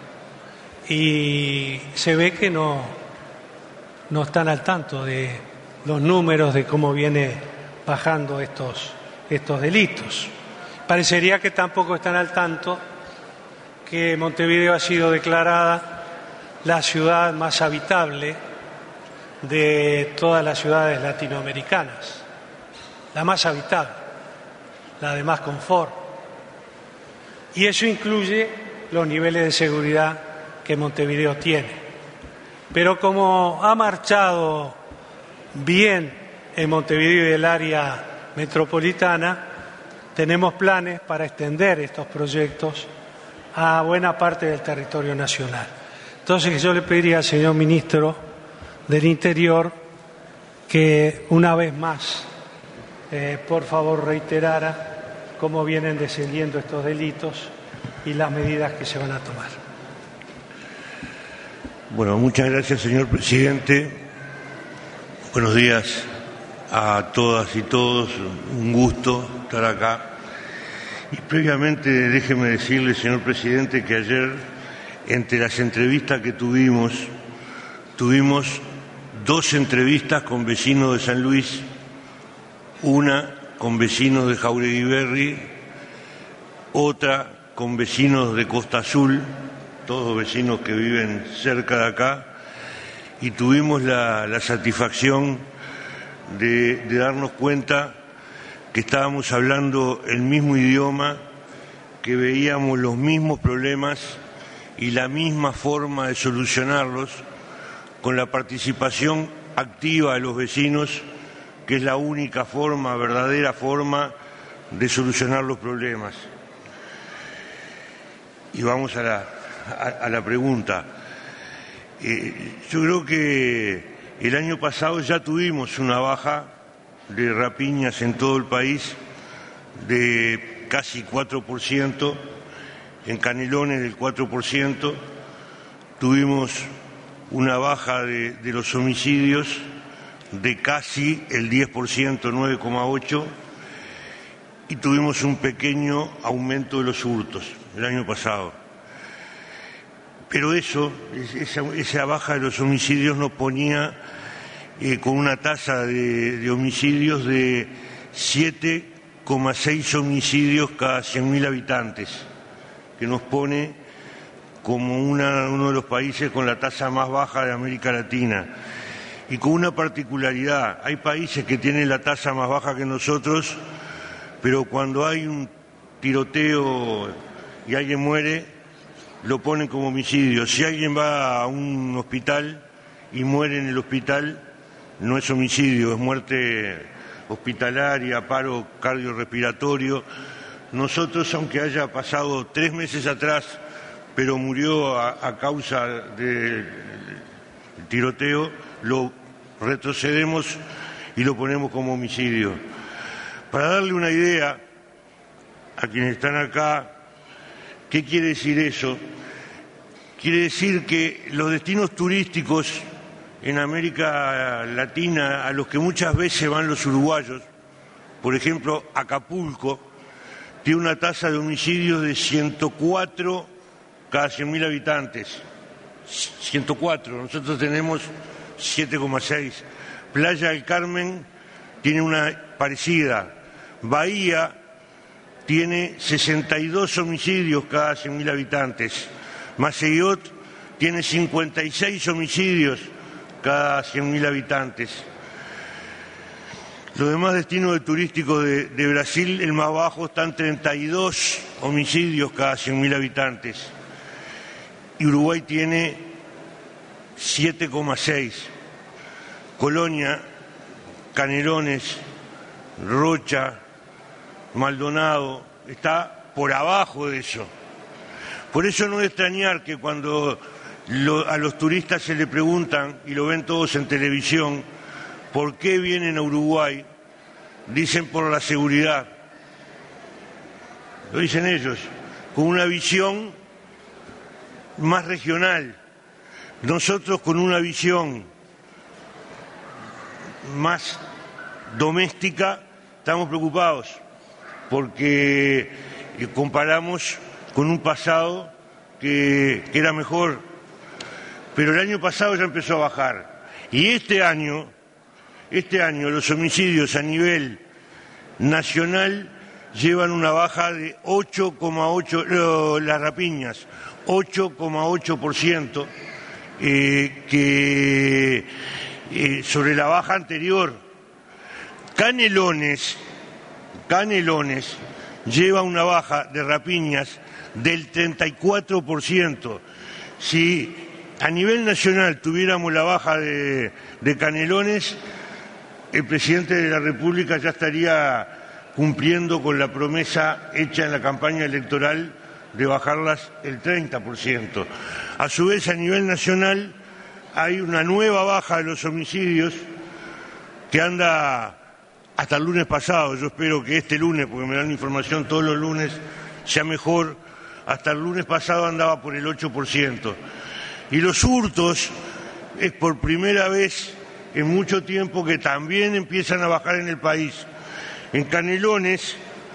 y se ve que no, no están al tanto de los números de cómo viene bajando estos estos delitos. Parecería que tampoco están al tanto que Montevideo ha sido declarada la ciudad más habitable de todas las ciudades latinoamericanas, la más habitable, la de más confort. Y eso incluye los niveles de seguridad que Montevideo tiene. Pero como ha marchado bien en Montevideo y el área metropolitana, tenemos planes para extender estos proyectos a buena parte del territorio nacional. Entonces yo le pediría al señor ministro del Interior que una vez más, eh, por favor, reiterara cómo vienen descendiendo estos delitos y las medidas que se van a tomar.
Bueno, muchas gracias, señor presidente. Buenos días a todas y todos, un gusto estar acá. Y previamente déjeme decirle, señor presidente, que ayer, entre las entrevistas que tuvimos, tuvimos dos entrevistas con vecinos de San Luis, una con vecinos de Jáuregui Berry, otra con vecinos de Costa Azul, todos vecinos que viven cerca de acá, y tuvimos la, la satisfacción De, de darnos cuenta que estábamos hablando el mismo idioma, que veíamos los mismos problemas y la misma forma de solucionarlos con la participación activa de los vecinos, que es la única forma, verdadera forma de solucionar los problemas. Y vamos a la, a, a la pregunta. Eh, yo creo que el año pasado ya tuvimos una baja de rapiñas en todo el país de casi cuatro por ciento, en Canelones del cuatro por ciento, tuvimos una baja de, de los homicidios de casi el diez por ciento, nueve coma ocho por ciento, y tuvimos un pequeño aumento de los hurtos el año pasado. Pero eso, esa, esa baja de los homicidios nos ponía eh, con una tasa de, de homicidios de siete coma seis homicidios cada cien mil habitantes, que nos pone como una, uno de los países con la tasa más baja de América Latina. Y con una particularidad, hay países que tienen la tasa más baja que nosotros, pero cuando hay un tiroteo y alguien muere, lo ponen como homicidio. Si alguien va a un hospital y muere en el hospital, no es homicidio, es muerte hospitalaria, paro cardiorrespiratorio, nosotros, aunque haya pasado tres meses atrás, pero murió a, a causa del tiroteo, lo retrocedemos y lo ponemos como homicidio. Para darle una idea a quienes están acá, ¿qué quiere decir eso? Quiere decir que los destinos turísticos en América Latina, a los que muchas veces van los uruguayos, por ejemplo, Acapulco, tiene una tasa de homicidios de ciento cuatro cada cien mil habitantes. ciento cuatro, nosotros tenemos siete coma seis. Playa del Carmen tiene una parecida. Bahía tiene sesenta y dos homicidios cada cien mil habitantes. Maceió tiene cincuenta y seis homicidios cada cien mil habitantes. Los demás destinos de turísticos de, de Brasil, el más bajo, están treinta y dos homicidios cada cien mil habitantes. Y Uruguay tiene siete coma seis. Colonia, Canelones, Rocha, Maldonado, está por abajo de eso. Por eso no es extrañar que cuando lo, a los turistas se le preguntan, y lo ven todos en televisión, ¿por qué vienen a Uruguay? Dicen por la seguridad. Lo dicen ellos, con una visión más regional. Nosotros con una visión más doméstica estamos preocupados porque comparamos con un pasado que, que era mejor, pero el año pasado ya empezó a bajar y este año este año los homicidios a nivel nacional llevan una baja de ocho coma ocho, eh, las rapiñas ocho coma ocho por ciento, eh, que eh, sobre la baja anterior. Canelones Canelones lleva una baja de rapiñas del treinta y cuatro por ciento. Si a nivel nacional tuviéramos la baja de, de Canelones, el presidente de la República ya estaría cumpliendo con la promesa hecha en la campaña electoral de bajarlas el treinta por ciento. A su vez, a nivel nacional hay una nueva baja de los homicidios que anda hasta el lunes pasado. Yo espero que este lunes, porque me dan información todos los lunes, sea mejor. Hasta el lunes pasado andaba por el ocho por ciento. Y los hurtos es por primera vez en mucho tiempo que también empiezan a bajar en el país. En Canelones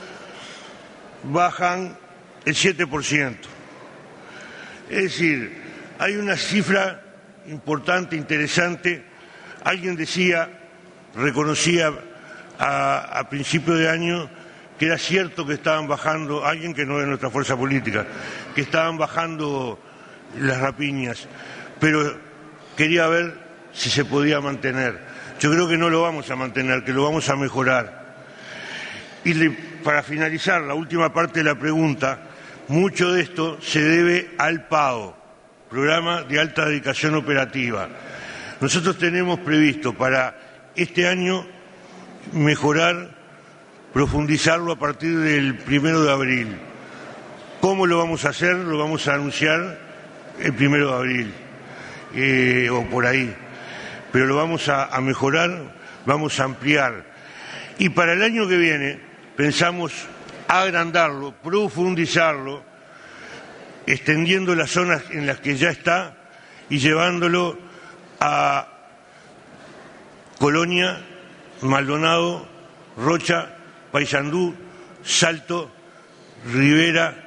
bajan el siete por ciento. Es decir, hay una cifra importante, interesante. Alguien decía, reconocía a, a principio de año que era cierto que estaban bajando, alguien que no es de nuestra fuerza política, que estaban bajando las rapiñas, pero quería ver si se podía mantener. Yo creo que no lo vamos a mantener, que lo vamos a mejorar. Y le, para finalizar la última parte de la pregunta, mucho de esto se debe al PAO, Programa de Alta Dedicación Operativa. Nosotros tenemos previsto para este año mejorar, profundizarlo a partir del primero de abril. ¿Cómo lo vamos a hacer? Lo vamos a anunciar el primero de abril, eh, o por ahí. Pero lo vamos a, a mejorar, vamos a ampliar. Y para el año que viene pensamos agrandarlo, profundizarlo, extendiendo las zonas en las que ya está y llevándolo a Colonia, Maldonado, Rocha, Paysandú, Salto, Rivera,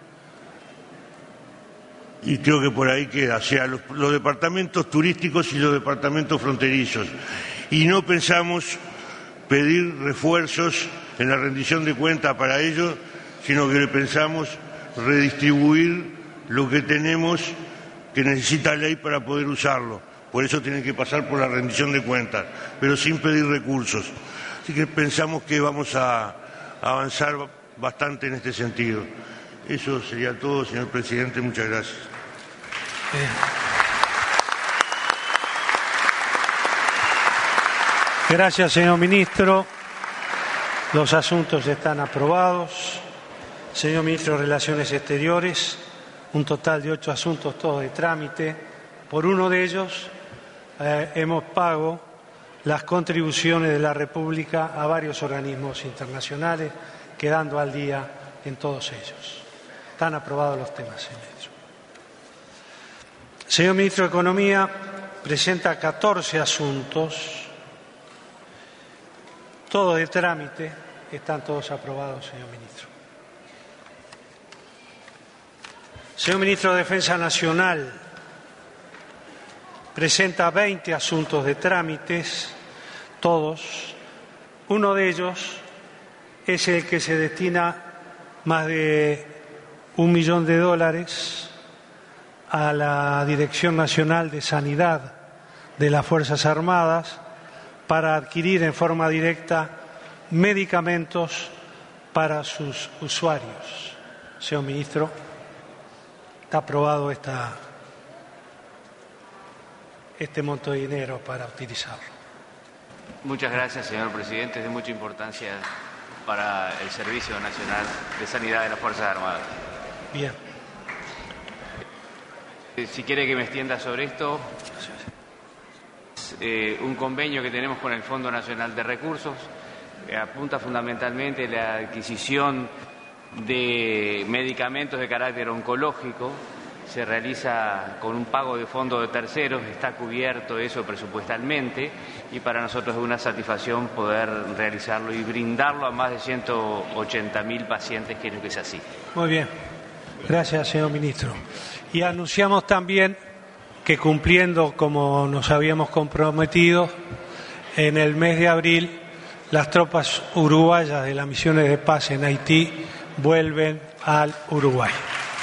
y creo que por ahí queda, o sea, los, los departamentos turísticos y los departamentos fronterizos. Y no pensamos pedir refuerzos en la rendición de cuentas para ellos, sino que pensamos redistribuir lo que tenemos que necesita la ley para poder usarlo. Por eso tienen que pasar por la rendición de cuentas, pero sin pedir recursos. Así que pensamos que vamos a avanzar bastante en este sentido. Eso sería todo, señor presidente. Muchas gracias.
Bien. Gracias, señor ministro. Los asuntos están aprobados. Señor Ministro de Relaciones Exteriores, un total de ocho asuntos, todos de trámite. Por uno de ellos eh, hemos pago las contribuciones de la República a varios organismos internacionales, quedando al día en todos ellos. Están aprobados los temas, señor ministro. Señor Ministro de Economía presenta catorce asuntos, todos de trámite, están todos aprobados, señor ministro. Señor Ministro de Defensa Nacional presenta veinte asuntos de trámites, todos. Uno de ellos es el que se destina más de un millón de dólares a la Dirección Nacional de Sanidad de las Fuerzas Armadas para adquirir en forma directa medicamentos para sus usuarios. Señor Ministro, está aprobado esta, este monto de dinero para utilizarlo.
Muchas gracias, señor presidente. Es de mucha importancia para el Servicio Nacional de Sanidad de las Fuerzas Armadas.
Bien.
Si quiere que me extienda sobre esto, eh, un convenio que tenemos con el Fondo Nacional de Recursos eh, apunta fundamentalmente a la adquisición de medicamentos de carácter oncológico. Se realiza con un pago de fondos de terceros, está cubierto eso presupuestalmente y para nosotros es una satisfacción poder realizarlo y brindarlo a más de ciento ochenta mil pacientes, que es así.
Muy bien, gracias, señor ministro. Y anunciamos también que, cumpliendo como nos habíamos comprometido, en el mes de abril las tropas uruguayas de las misiones de paz en Haití vuelven al Uruguay.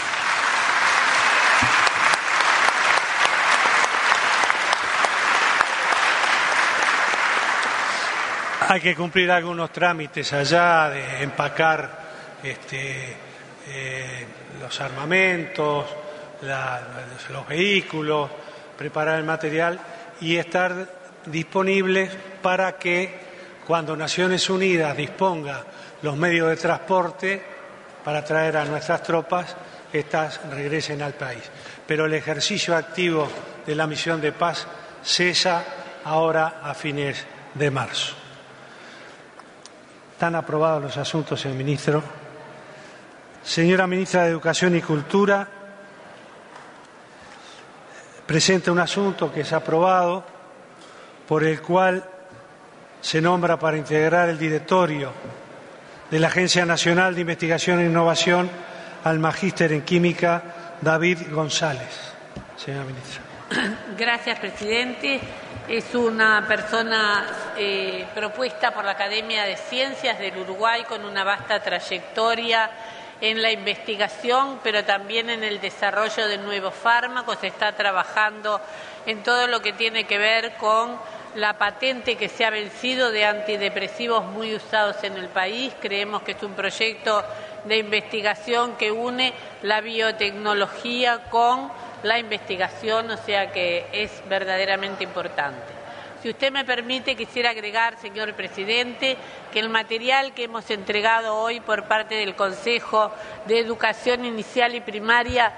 Hay que cumplir algunos trámites allá de empacar este, eh, los armamentos, la, los vehículos, preparar el material y estar disponibles para que cuando Naciones Unidas disponga los medios de transporte para traer a nuestras tropas, estas regresen al país. Pero el ejercicio activo de la misión de paz cesa ahora a fines de marzo. Están aprobados los asuntos, señor ministro. Señora ministra de Educación y Cultura, presenta un asunto que es aprobado, por el cual se nombra para integrar el directorio de la Agencia Nacional de Investigación e Innovación al magíster en Química David González. Señora ministra.
Gracias, presidente. Es una persona eh, propuesta por la Academia de Ciencias del Uruguay con una vasta trayectoria en la investigación, pero también en el desarrollo de nuevos fármacos. Está trabajando en todo lo que tiene que ver con la patente que se ha vencido de antidepresivos muy usados en el país. Creemos que es un proyecto de investigación que une la biotecnología con la investigación, o sea que es verdaderamente importante. Si usted me permite, quisiera agregar, señor presidente, que el material que hemos entregado hoy por parte del Consejo de Educación Inicial y Primaria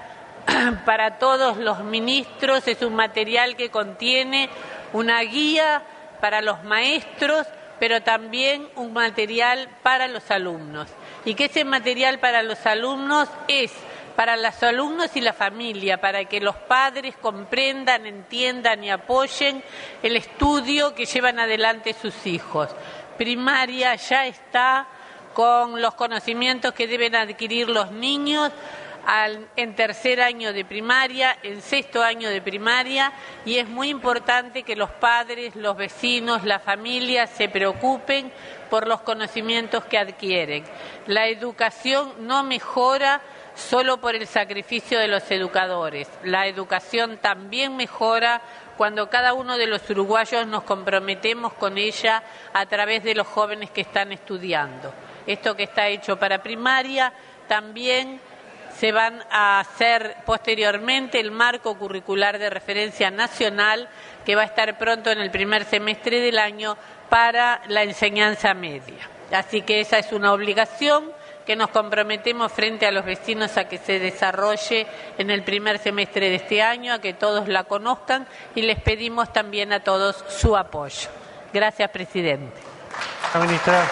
para todos los ministros es un material que contiene una guía para los maestros, pero también un material para los alumnos. Y que ese material para los alumnos es para los alumnos y la familia, para que los padres comprendan, entiendan y apoyen el estudio que llevan adelante sus hijos. Primaria ya está con los conocimientos que deben adquirir los niños al, en tercer año de primaria, en sexto año de primaria, y es muy importante que los padres, los vecinos, la familia se preocupen por los conocimientos que adquieren. La educación no mejora solo por el sacrificio de los educadores. La educación también mejora cuando cada uno de los uruguayos nos comprometemos con ella a través de los jóvenes que están estudiando. Esto que está hecho para primaria también se van a hacer posteriormente el marco curricular de referencia nacional que va a estar pronto en el primer semestre del año para la enseñanza media. Así que esa es una obligación que nos comprometemos frente a los vecinos a que se desarrolle en el primer semestre de este año, a que todos la conozcan y les pedimos también a todos su apoyo. Gracias, presidente.
La ministra.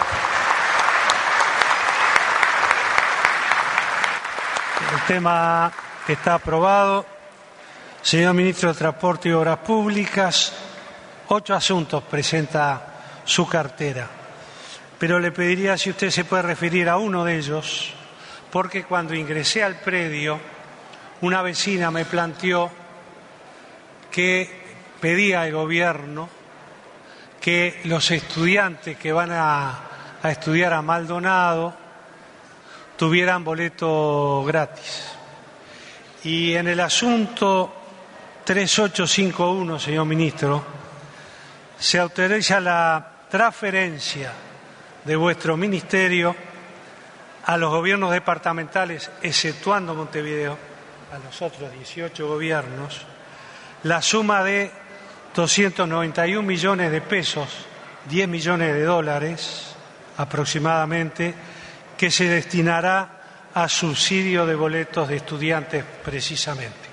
El tema está aprobado. Señor Ministro de Transporte y Obras Públicas, ocho asuntos presenta su cartera, pero le pediría si usted se puede referir a uno de ellos, porque cuando ingresé al predio, una vecina me planteó que pedía al gobierno que los estudiantes que van a, a estudiar a Maldonado tuvieran boleto gratis. Y en el asunto tres ocho cinco uno, señor Ministro, se autoriza la transferencia de vuestro ministerio a los gobiernos departamentales, exceptuando Montevideo, a los otros dieciocho gobiernos, la suma de doscientos noventa y un millones de pesos, diez millones de dólares aproximadamente, que se destinará a subsidio de boletos de estudiantes precisamente.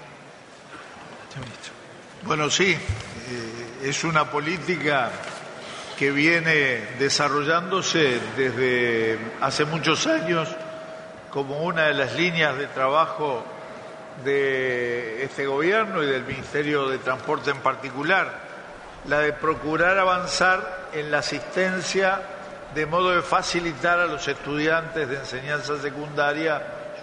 Bueno, sí, eh, es una política que viene desarrollándose desde hace muchos años como una de las líneas de trabajo de este gobierno y del Ministerio de Transporte en particular, la de procurar avanzar en la asistencia de modo de facilitar a los estudiantes de enseñanza secundaria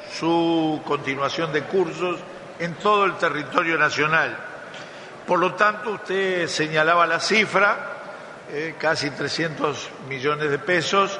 su continuación de cursos en todo el territorio nacional. Por lo tanto, usted señalaba la cifra, eh, casi trescientos millones de pesos,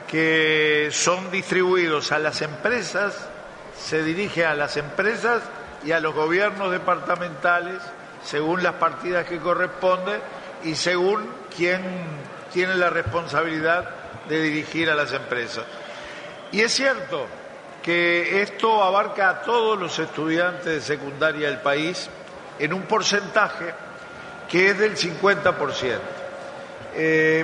que son distribuidos a las empresas, se dirige a las empresas y a los gobiernos departamentales, según las partidas que corresponden y según quién tiene la responsabilidad de dirigir a las empresas. Y es cierto que esto abarca a todos los estudiantes de secundaria del país en un porcentaje que es del cincuenta por ciento. Eh,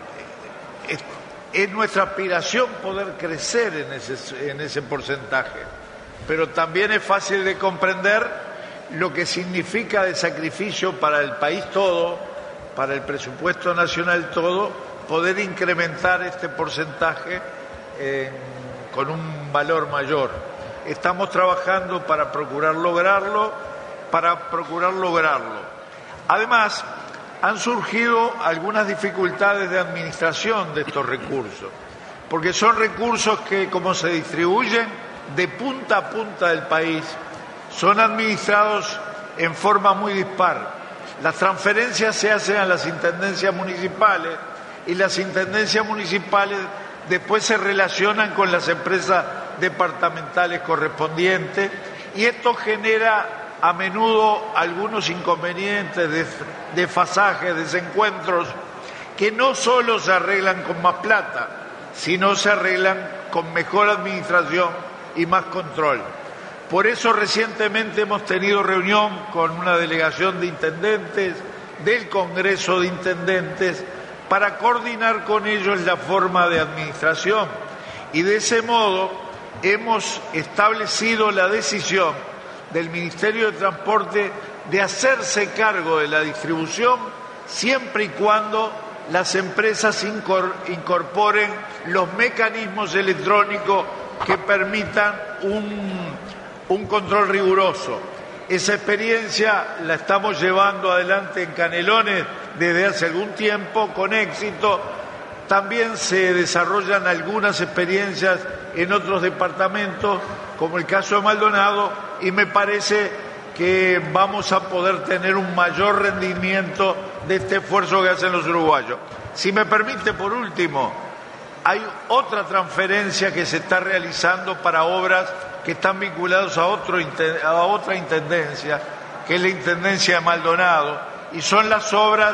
es, es nuestra aspiración poder crecer en ese, en ese porcentaje, pero también es fácil de comprender lo que significa de sacrificio para el país todo, para el presupuesto nacional todo, poder incrementar este porcentaje eh, con un valor mayor. Estamos trabajando para procurar lograrlo, para procurar lograrlo. Además, han surgido algunas dificultades de administración de estos recursos, porque son recursos que, como se distribuyen de punta a punta del país, son administrados en forma muy dispar. Las transferencias se hacen a las intendencias municipales y las intendencias municipales después se relacionan con las empresas departamentales correspondientes y esto genera a menudo algunos inconvenientes, desfasajes, desencuentros que no solo se arreglan con más plata, sino se arreglan con mejor administración y más control. Por eso recientemente hemos tenido reunión con una delegación de intendentes del Congreso de Intendentes para coordinar con ellos la forma de administración y de ese modo hemos establecido la decisión del Ministerio de Transporte de hacerse cargo de la distribución siempre y cuando las empresas incorporen los mecanismos electrónicos que permitan un, un control riguroso. Esa experiencia la estamos llevando adelante en Canelones desde hace algún tiempo con éxito. También se desarrollan algunas experiencias en otros departamentos, como el caso de Maldonado, y me parece que vamos a poder tener un mayor rendimiento de este esfuerzo que hacen los uruguayos. Si me permite, por último, hay otra transferencia que se está realizando para obras que están vinculadas a, otro, a otra intendencia, que es la Intendencia de Maldonado, y son las obras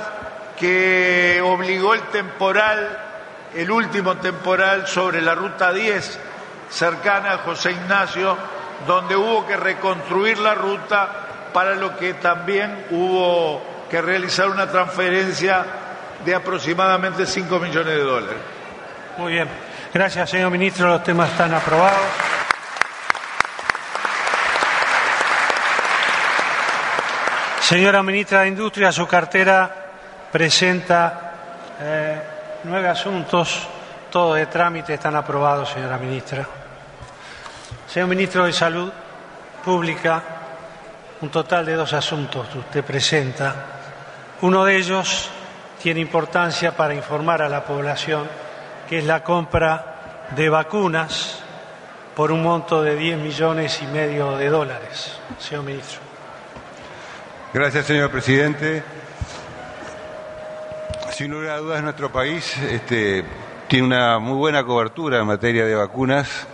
que obligó el temporal, el último temporal sobre la Ruta diez, cercana a José Ignacio, donde hubo que reconstruir la ruta, para lo que también hubo que realizar una transferencia de aproximadamente cinco millones de dólares.
Muy bien. Gracias, señor ministro. Los temas están aprobados. Señora ministra de Industria, su cartera presenta eh, nueve asuntos, todos de trámite, están aprobados, señora ministra. Señor ministro de Salud Pública, un total de dos asuntos que usted presenta. Uno de ellos tiene importancia para informar a la población, que es la compra de vacunas por un monto de diez millones y medio de dólares. Señor ministro.
Gracias, señor presidente. Sin lugar a dudas, nuestro país este, tiene una muy buena cobertura en materia de vacunas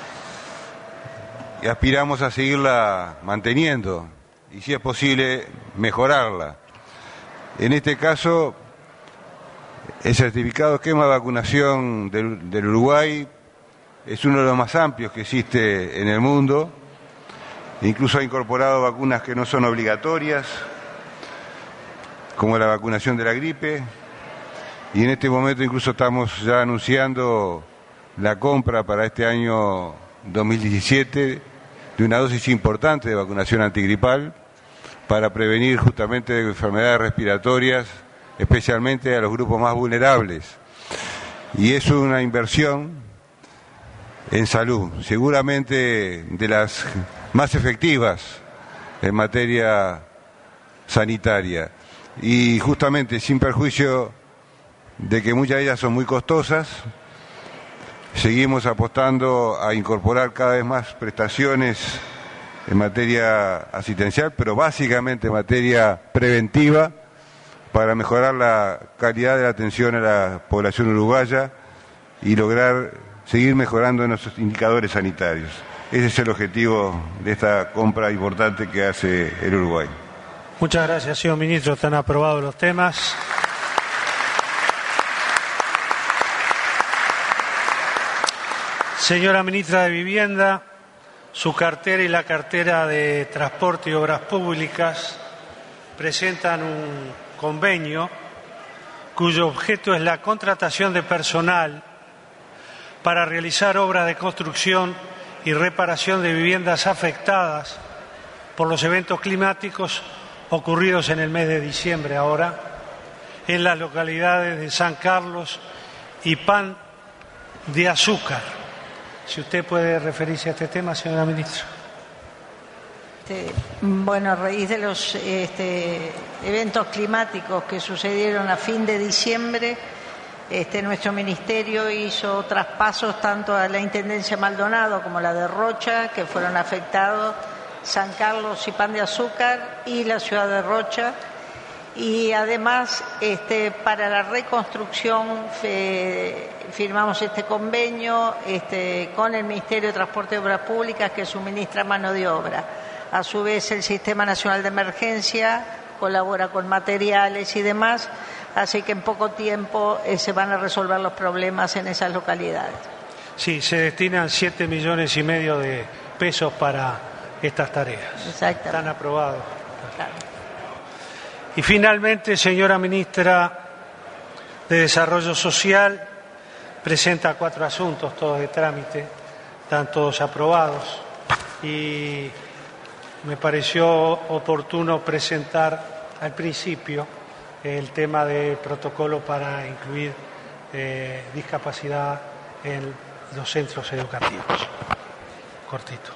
y aspiramos a seguirla manteniendo y, si es posible, mejorarla. En este caso, el certificado esquema de vacunación del, del Uruguay es uno de los más amplios que existe en el mundo. Incluso ha incorporado vacunas que no son obligatorias, como la vacunación de la gripe, y en este momento incluso estamos ya anunciando la compra para este año dos mil diecisiete de una dosis importante de vacunación antigripal para prevenir justamente enfermedades respiratorias, especialmente a los grupos más vulnerables. Y es una inversión en salud, seguramente de las más efectivas en materia sanitaria. Y justamente sin perjuicio de que muchas de ellas son muy costosas, seguimos apostando a incorporar cada vez más prestaciones en materia asistencial, pero básicamente en materia preventiva, para mejorar la calidad de la atención a la población uruguaya y lograr seguir mejorando nuestros indicadores sanitarios. Ese es el objetivo de esta compra importante que hace el Uruguay.
Muchas gracias, señor ministro. Están aprobados los temas. Señora ministra de Vivienda, su cartera y la cartera de Transporte y Obras Públicas presentan un convenio cuyo objeto es la contratación de personal para realizar obras de construcción y reparación de viviendas afectadas por los eventos climáticos ocurridos en el mes de diciembre ahora en las localidades de San Carlos y Pan de Azúcar. Si usted puede referirse a este tema, señora ministra.
Este, bueno, a raíz de los este, eventos climáticos que sucedieron a fin de diciembre, Este, nuestro ministerio hizo traspasos tanto a la Intendencia Maldonado como a la de Rocha, que fueron afectados, San Carlos y Pan de Azúcar y la ciudad de Rocha. Y además, este, para la reconstrucción fe, firmamos este convenio este, con el Ministerio de Transporte y Obras Públicas, que suministra mano de obra. A su vez, el Sistema Nacional de Emergencia colabora con materiales y demás. Así que en poco tiempo eh, se van a resolver los problemas en esas localidades.
Sí, se destinan siete millones y medio de pesos para estas tareas.
Exactamente.
Están aprobados.
Claro.
Y finalmente, señora ministra de Desarrollo Social, presenta cuatro asuntos, todos de trámite, están todos aprobados. Y me pareció oportuno presentar al principio el tema del protocolo para incluir eh, discapacidad en los centros educativos. Cortito.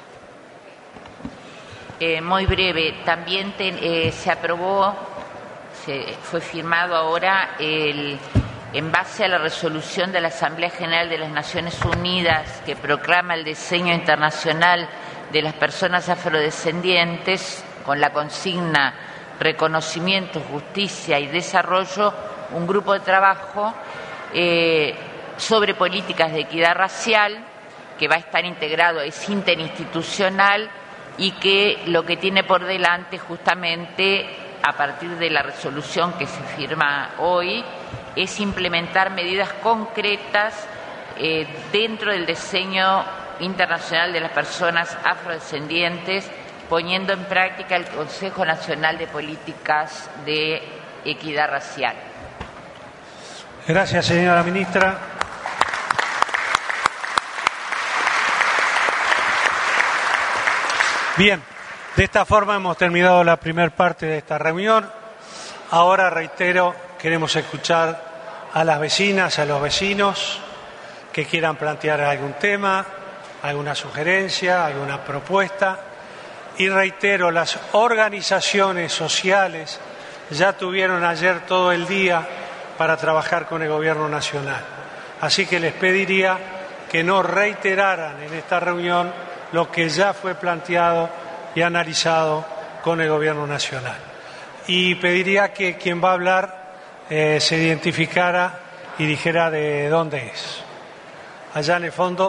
Eh, muy breve. También te, eh, se aprobó, se, fue firmado ahora el, en base a la resolución de la Asamblea General de las Naciones Unidas que proclama el diseño internacional de las personas afrodescendientes con la consigna reconocimiento, justicia y desarrollo, un grupo de trabajo eh, sobre políticas de equidad racial que va a estar integrado, es interinstitucional y que lo que tiene por delante justamente a partir de la resolución que se firma hoy es implementar medidas concretas eh, dentro del diseño internacional de las personas afrodescendientes, poniendo en práctica el Consejo Nacional de Políticas de Equidad Racial.
Gracias, señora ministra. Bien, de esta forma hemos terminado la primera parte de esta reunión. Ahora, reitero, queremos escuchar a las vecinas, a los vecinos que quieran plantear algún tema, alguna sugerencia, alguna propuesta. Y reitero, las organizaciones sociales ya tuvieron ayer todo el día para trabajar con el Gobierno Nacional. Así que les pediría que no reiteraran en esta reunión lo que ya fue planteado y analizado con el Gobierno Nacional. Y pediría que quien va a hablar eh, se identificara y dijera de dónde es. Allá en el fondo.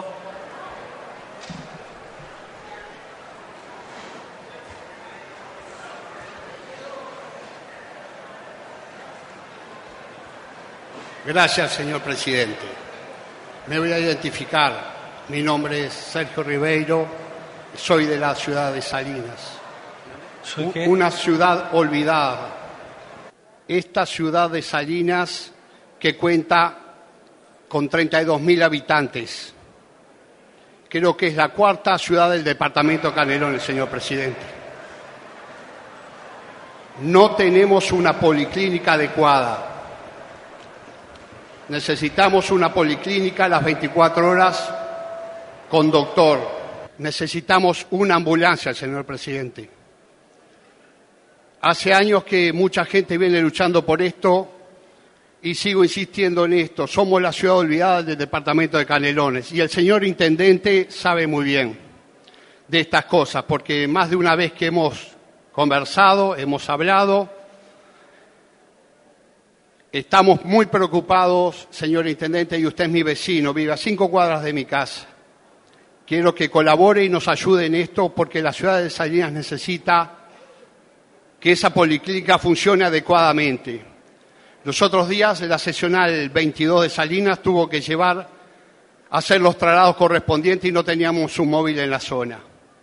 Gracias, señor presidente. Me voy a identificar. Mi nombre es Sergio Ribeiro, soy de la ciudad de Salinas.
¿Soy qué?
Una ciudad olvidada. Esta ciudad de Salinas que cuenta con treinta y dos mil habitantes. Creo que es la cuarta ciudad del departamento de Canelones, señor presidente. No tenemos una policlínica adecuada. Necesitamos una policlínica a las veinticuatro horas con doctor. Necesitamos una ambulancia, señor presidente. Hace años que mucha gente viene luchando por esto y sigo insistiendo en esto. Somos la ciudad olvidada del departamento de Canelones y el señor intendente sabe muy bien de estas cosas porque más de una vez que hemos conversado, hemos hablado. Estamos muy preocupados, señor intendente, y usted es mi vecino, vive a cinco cuadras de mi casa. Quiero que colabore y nos ayude en esto porque la ciudad de Salinas necesita que esa policlínica funcione adecuadamente. Los otros días, la seccional veintidós de Salinas tuvo que llevar a hacer los traslados correspondientes y no teníamos un móvil en la zona.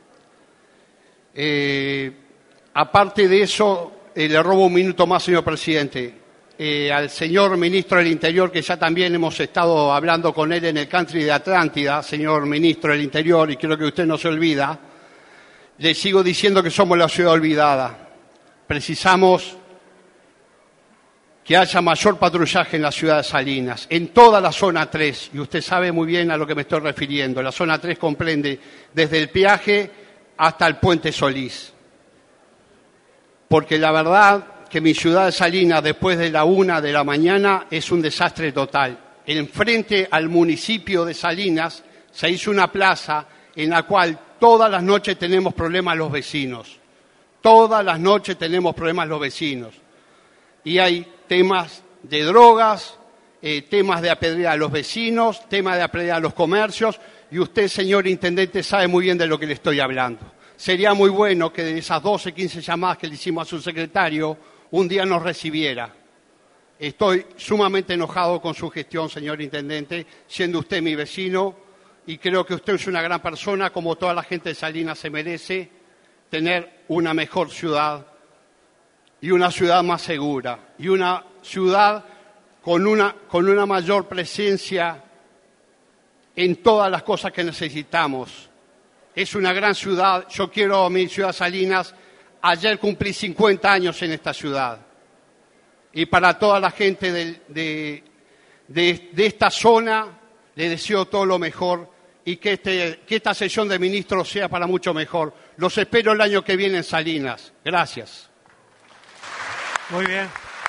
Eh, aparte de eso, eh, le robo un minuto más, señor presidente. Eh, al señor ministro del Interior, que ya también hemos estado hablando con él en el country de Atlántida, señor ministro del Interior, y creo que usted no se olvida, le sigo diciendo que somos la ciudad olvidada. Precisamos que haya mayor patrullaje en la ciudad de Salinas, en toda la zona tres, y usted sabe muy bien a lo que me estoy refiriendo. La zona tres comprende desde el peaje hasta el puente Solís. Porque la verdad que mi ciudad de Salinas, después de la una de la mañana, es un desastre total. Enfrente al municipio de Salinas se hizo una plaza en la cual todas las noches tenemos problemas los vecinos. Todas las noches tenemos problemas los vecinos. Y hay temas de drogas, eh, temas de apedrear a los vecinos, temas de apedrear a los comercios, y usted, señor intendente, sabe muy bien de lo que le estoy hablando. Sería muy bueno que de esas doce, quince llamadas que le hicimos a su secretario, un día nos recibiera. Estoy sumamente enojado con su gestión, señor intendente, siendo usted mi vecino, y creo que usted es una gran persona, como toda la gente de Salinas se merece tener una mejor ciudad y una ciudad más segura, y una ciudad con una, con una mayor presencia en todas las cosas que necesitamos. Es una gran ciudad, yo quiero a mi ciudad Salinas. Ayer cumplí cincuenta años en esta ciudad y para toda la gente de, de, de, de esta zona le deseo todo lo mejor y que, este, que esta sesión de ministros sea para mucho mejor. Los espero el año que viene en Salinas. Gracias.
Muy bien.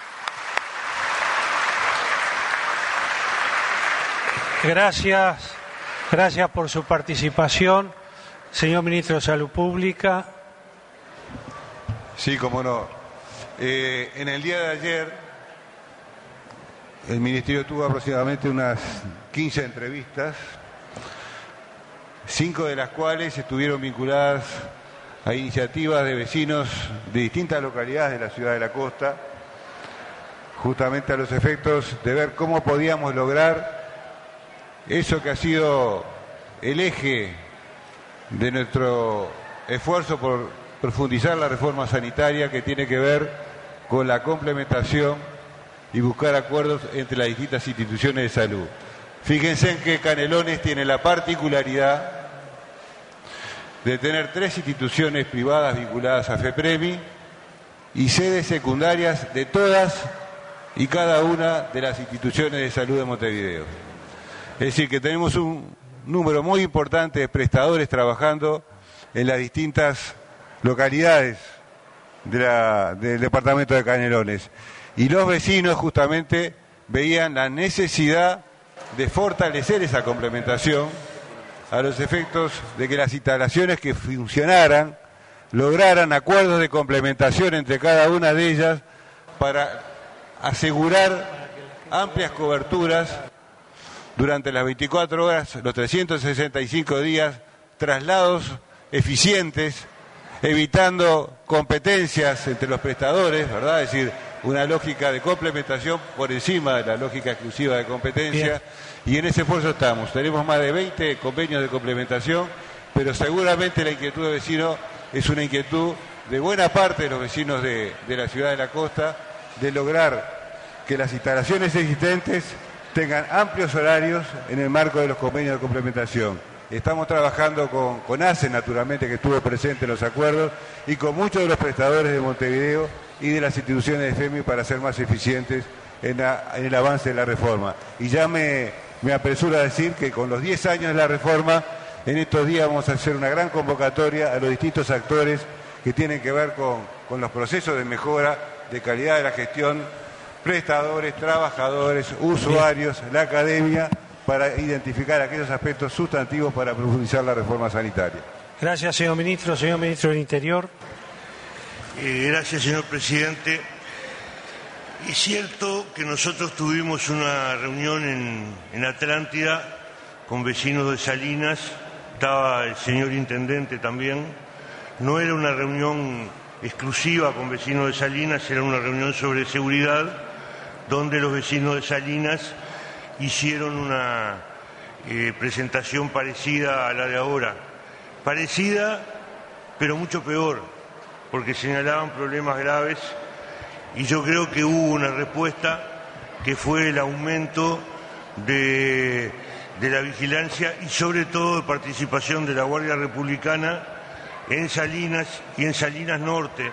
Gracias, gracias por su participación. Señor Ministro de Salud Pública.
Sí, cómo no. Eh, en el día de ayer, el Ministerio tuvo aproximadamente unas quince entrevistas, cinco de las cuales estuvieron vinculadas a iniciativas de vecinos de distintas localidades de la ciudad de la costa, justamente a los efectos de ver cómo podíamos lograr eso que ha sido el eje de nuestro esfuerzo por profundizar la reforma sanitaria, que tiene que ver con la complementación y buscar acuerdos entre las distintas instituciones de salud. Fíjense en que Canelones tiene la particularidad de tener tres instituciones privadas vinculadas a FEPREMI y sedes secundarias de todas y cada una de las instituciones de salud de Montevideo. Es decir, que tenemos un número muy importante de prestadores trabajando en las distintas localidades de la, del departamento de Canelones. Y los vecinos justamente veían la necesidad de fortalecer esa complementación a los efectos de que las instalaciones que funcionaran lograran acuerdos de complementación entre cada una de ellas para asegurar amplias coberturas durante las veinticuatro horas, los trescientos sesenta y cinco días, traslados eficientes, evitando competencias entre los prestadores, ¿verdad? Es decir, una lógica de complementación por encima de la lógica exclusiva de competencia. Bien. Y en ese esfuerzo estamos. Tenemos más de veinte convenios de complementación, pero seguramente la inquietud del vecino es una inquietud de buena parte de los vecinos de, de la ciudad de la costa, de lograr que las instalaciones existentes tengan amplios horarios en el marco de los convenios de complementación. Estamos trabajando con, con ACE, naturalmente, que estuvo presente en los acuerdos, y con muchos de los prestadores de Montevideo y de las instituciones de FEMI para ser más eficientes en, la, en el avance de la reforma. Y ya me, me apresuro a decir que con los diez años de la reforma, en estos días vamos a hacer una gran convocatoria a los distintos actores que tienen que ver con, con los procesos de mejora de calidad de la gestión, prestadores, trabajadores, usuarios, la academia, para identificar aquellos aspectos sustantivos para profundizar la reforma sanitaria.
Gracias, señor ministro. Señor ministro del Interior.
Eh, gracias, señor presidente. Es cierto que nosotros tuvimos una reunión en, en Atlántida con vecinos de Salinas, estaba el señor intendente también. No era una reunión exclusiva con vecinos de Salinas, era una reunión sobre seguridad, donde los vecinos de Salinas hicieron una eh, presentación parecida a la de ahora. Parecida, pero mucho peor, porque señalaban problemas graves y yo creo que hubo una respuesta que fue el aumento de, de la vigilancia y sobre todo de participación de la Guardia Republicana en Salinas y en Salinas Norte.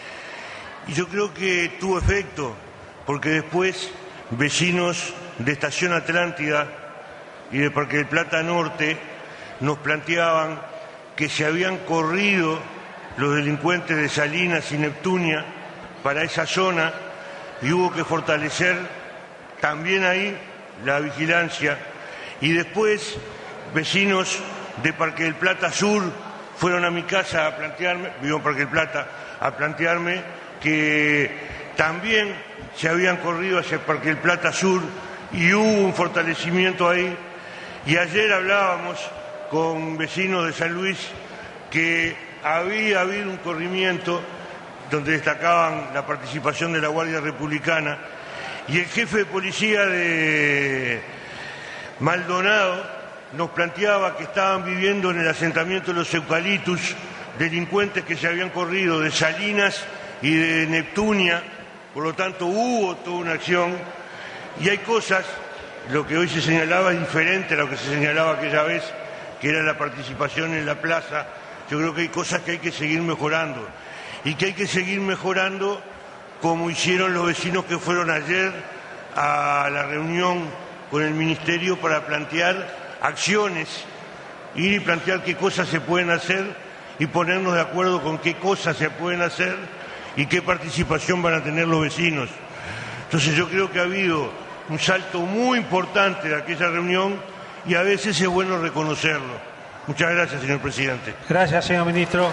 Y yo creo que tuvo efecto, porque después vecinos de Estación Atlántida y de Parque del Plata Norte nos planteaban que se habían corrido los delincuentes de Salinas y Neptunia para esa zona y hubo que fortalecer también ahí la vigilancia. Y después vecinos de Parque del Plata Sur fueron a mi casa a plantearme, vivo en Parque del Plata, a plantearme que también se habían corrido hacia Parque del Plata Sur y hubo un fortalecimiento ahí. Y ayer hablábamos con vecinos de San Luis que había habido un corrimiento donde destacaban la participación de la Guardia Republicana y el jefe de policía de Maldonado nos planteaba que estaban viviendo en el asentamiento de los eucaliptus delincuentes que se habían corrido de Salinas y de Neptunia, por lo tanto hubo toda una acción y hay cosas, lo que hoy se señalaba es diferente a lo que se señalaba aquella vez, que era la participación en la plaza. Yo creo que hay cosas que hay que seguir mejorando y que hay que seguir mejorando como hicieron los vecinos que fueron ayer a la reunión con el Ministerio para plantear acciones, ir y plantear qué cosas se pueden hacer y ponernos de acuerdo con qué cosas se pueden hacer y qué participación van a tener los vecinos. Entonces yo creo que ha habido un salto muy importante de aquella reunión y a veces es bueno reconocerlo. Muchas gracias, señor presidente.
Gracias, señor ministro.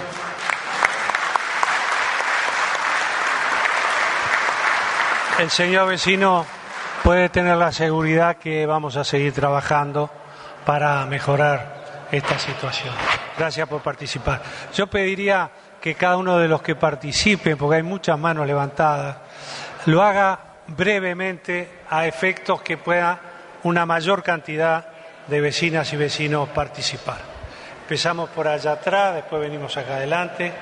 El señor vecino puede tener la seguridad que vamos a seguir trabajando para mejorar esta situación. Gracias por participar. Yo pediría que cada uno de los que participen, porque hay muchas manos levantadas, lo haga brevemente a efectos que pueda una mayor cantidad de vecinas y vecinos participar. Empezamos por allá atrás, después venimos acá adelante.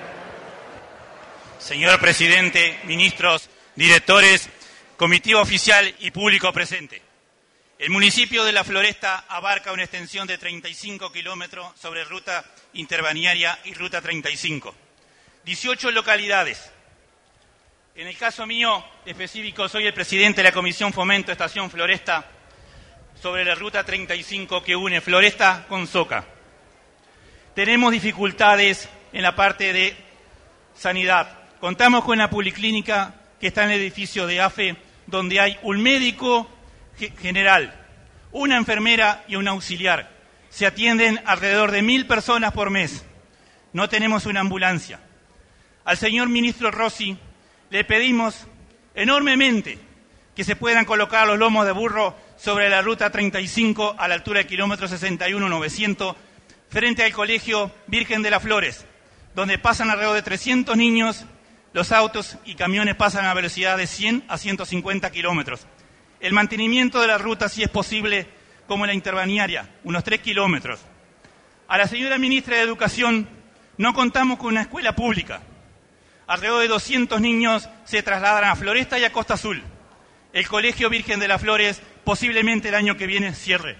Señor presidente, ministros, directores, comitiva oficial y público presente. El municipio de La Floresta abarca una extensión de treinta y cinco kilómetros sobre ruta interbalnearia y ruta treinta y cinco. dieciocho localidades. En el caso mío específico, soy el presidente de la Comisión Fomento Estación Floresta sobre la ruta treinta y cinco que une Floresta con Soca. Tenemos dificultades en la parte de sanidad. Contamos con la policlínica que está en el edificio de A F E, donde hay un médico general, una enfermera y un auxiliar. Se atienden alrededor de mil personas por mes. No tenemos una ambulancia. Al señor ministro Rossi le pedimos enormemente que se puedan colocar los lomos de burro sobre la ruta treinta y cinco a la altura del kilómetro sesenta y uno novecientos frente al Colegio Virgen de las Flores, donde pasan alrededor de trescientos niños. Los autos y camiones pasan a velocidad de cien a ciento cincuenta kilómetros. El mantenimiento de la ruta, si es posible, como la interbalnearia, unos tres kilómetros. A la señora ministra de Educación, no contamos con una escuela pública. Alrededor de doscientos niños se trasladan a Floresta y a Costa Azul. El Colegio Virgen de las Flores posiblemente el año que viene cierre.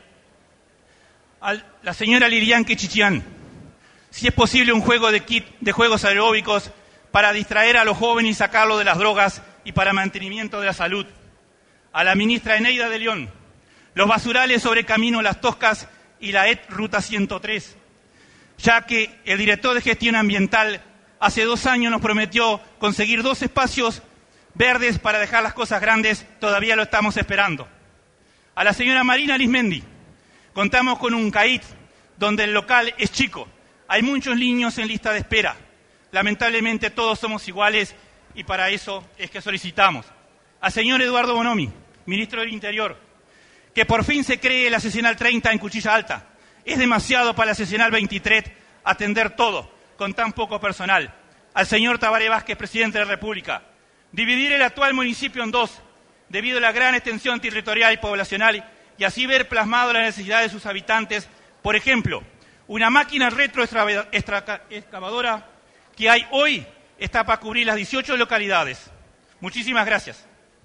A la señora Lilian Quechichián, si es posible un juego de kit de juegos aeróbicos para distraer a los jóvenes y sacarlos de las drogas y para mantenimiento de la salud. A la ministra Eneida de León, los basurales sobre Camino Las Toscas y la E T Ruta ciento tres, ya que el director de gestión ambiental hace dos años nos prometió conseguir dos espacios verdes para dejar las cosas grandes, todavía lo estamos esperando. A la señora Marina Arismendi, contamos con un C A I T donde el local es chico, hay muchos niños en lista de espera. Lamentablemente todos somos iguales y para eso es que solicitamos al señor Eduardo Bonomi, ministro del Interior, que por fin se cree la seccional treinta en Cuchilla Alta. Es demasiado para la seccional veintitrés atender todo con tan poco personal. Al señor Tabaré Vázquez, presidente de la República, dividir el actual municipio en dos, debido a la gran extensión territorial y poblacional, y así ver plasmado la necesidad de sus habitantes. Por ejemplo, una máquina retroexcavadora que hay hoy está para cubrir las dieciocho localidades. Muchísimas gracias.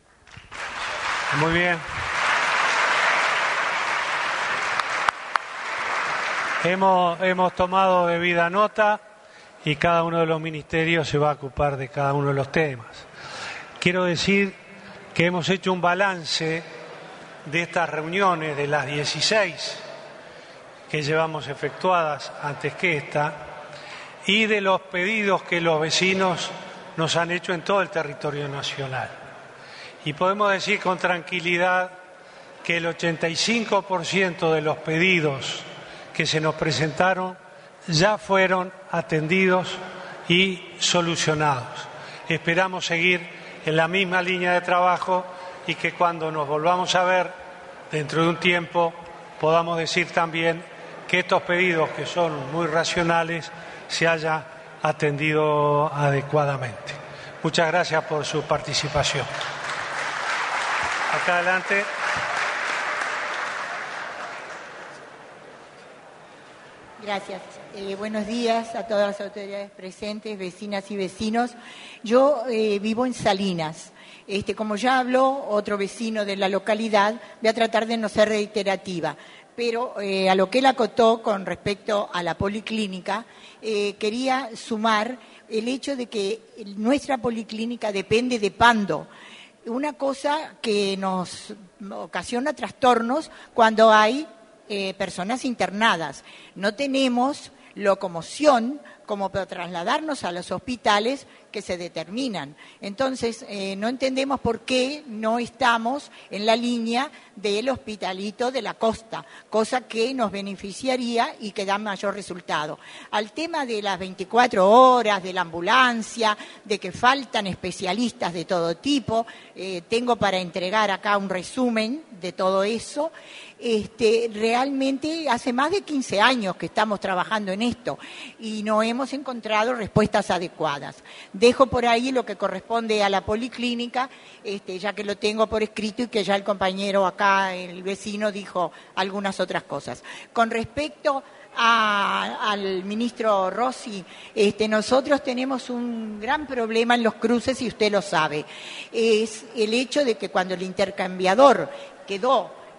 Muy bien. Hemos, hemos tomado debida nota y cada uno de los ministerios se va a ocupar de cada uno de los temas. Quiero decir que hemos hecho un balance de estas reuniones, de las dieciséis que llevamos efectuadas antes que esta, y de los pedidos que los vecinos nos han hecho en todo el territorio nacional. Y podemos decir con tranquilidad que el ochenta y cinco por ciento de los pedidos que se nos presentaron ya fueron atendidos y solucionados. Esperamos seguir en la misma línea de trabajo y que cuando nos volvamos a ver dentro de un tiempo podamos decir también que estos pedidos, que son muy racionales, se haya atendido adecuadamente. Muchas gracias por su participación. Acá adelante.
Gracias. Eh, buenos días a todas las autoridades presentes, vecinas y vecinos. Yo eh, vivo en Salinas. Este, como ya habló otro vecino de la localidad, voy a tratar de no ser reiterativa. Pero eh, a lo que él acotó con respecto a la policlínica, eh, quería sumar el hecho de que nuestra policlínica depende de Pando. Una cosa que nos ocasiona trastornos cuando hay eh, personas internadas. No tenemos locomoción como para trasladarnos a los hospitales que se determinan. Entonces, eh, no entendemos por qué no estamos en la línea del hospitalito de la costa, cosa que nos beneficiaría y que da mayor resultado. Al tema de las veinticuatro horas, de la ambulancia, de que faltan especialistas de todo tipo, eh, tengo para entregar acá un resumen de todo eso. Este, realmente hace más de quince años que estamos trabajando en esto y no hemos encontrado respuestas adecuadas. Dejo por ahí lo que corresponde a la policlínica, este, ya que lo tengo por escrito y que ya el compañero acá, el vecino, dijo algunas otras cosas. Con respecto a, al ministro Rossi, este, nosotros tenemos un gran problema en los cruces y usted lo sabe. Es el hecho de que cuando el intercambiador quedó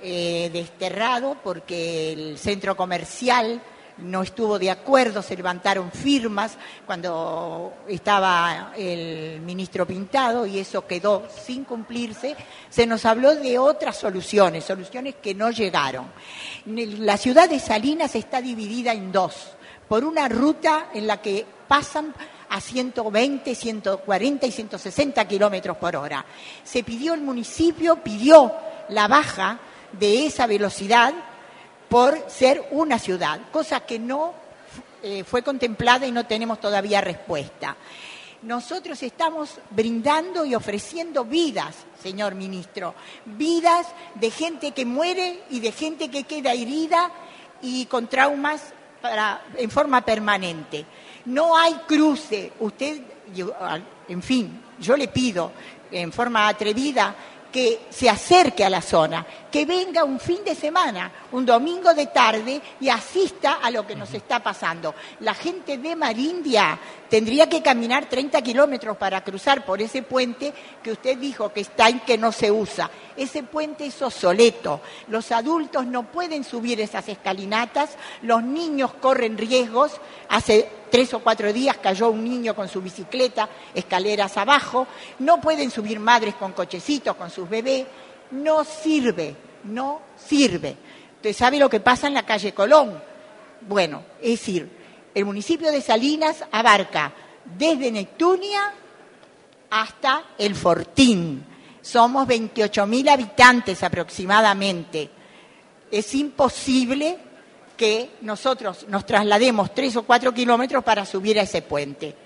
eh, desterrado porque el centro comercial no estuvo de acuerdo, se levantaron firmas cuando estaba el ministro Pintado y eso quedó sin cumplirse. Se nos habló de otras soluciones, soluciones que no llegaron. La ciudad de Salinas está dividida en dos, por una ruta en la que pasan a ciento veinte, ciento cuarenta y ciento sesenta kilómetros por hora. Se pidió, el municipio pidió la baja de esa velocidad por ser una ciudad, cosa que no eh, fue contemplada y no tenemos todavía respuesta. Nosotros estamos brindando y ofreciendo vidas, señor ministro, vidas de gente que muere y de gente que queda herida y con traumas para, en forma permanente. No hay cruce. Usted, en fin, yo le pido en forma atrevida que se acerque a la zona, que venga un fin de semana, un domingo de tarde y asista a lo que nos está pasando. La gente de Marindia tendría que caminar treinta kilómetros para cruzar por ese puente que usted dijo que está y que no se usa. Ese puente es obsoleto. Los adultos no pueden subir esas escalinatas, los niños corren riesgos. Hace tres o cuatro días cayó un niño con su bicicleta, escaleras abajo. No pueden subir madres con cochecitos, con sus bebés. No sirve, no sirve. Usted sabe lo que pasa en la calle Colón. Bueno, es decir, el municipio de Salinas abarca desde Neptunia hasta El Fortín. Somos veintiocho mil habitantes aproximadamente. Es imposible que nosotros nos traslademos tres o cuatro kilómetros para subir a ese puente.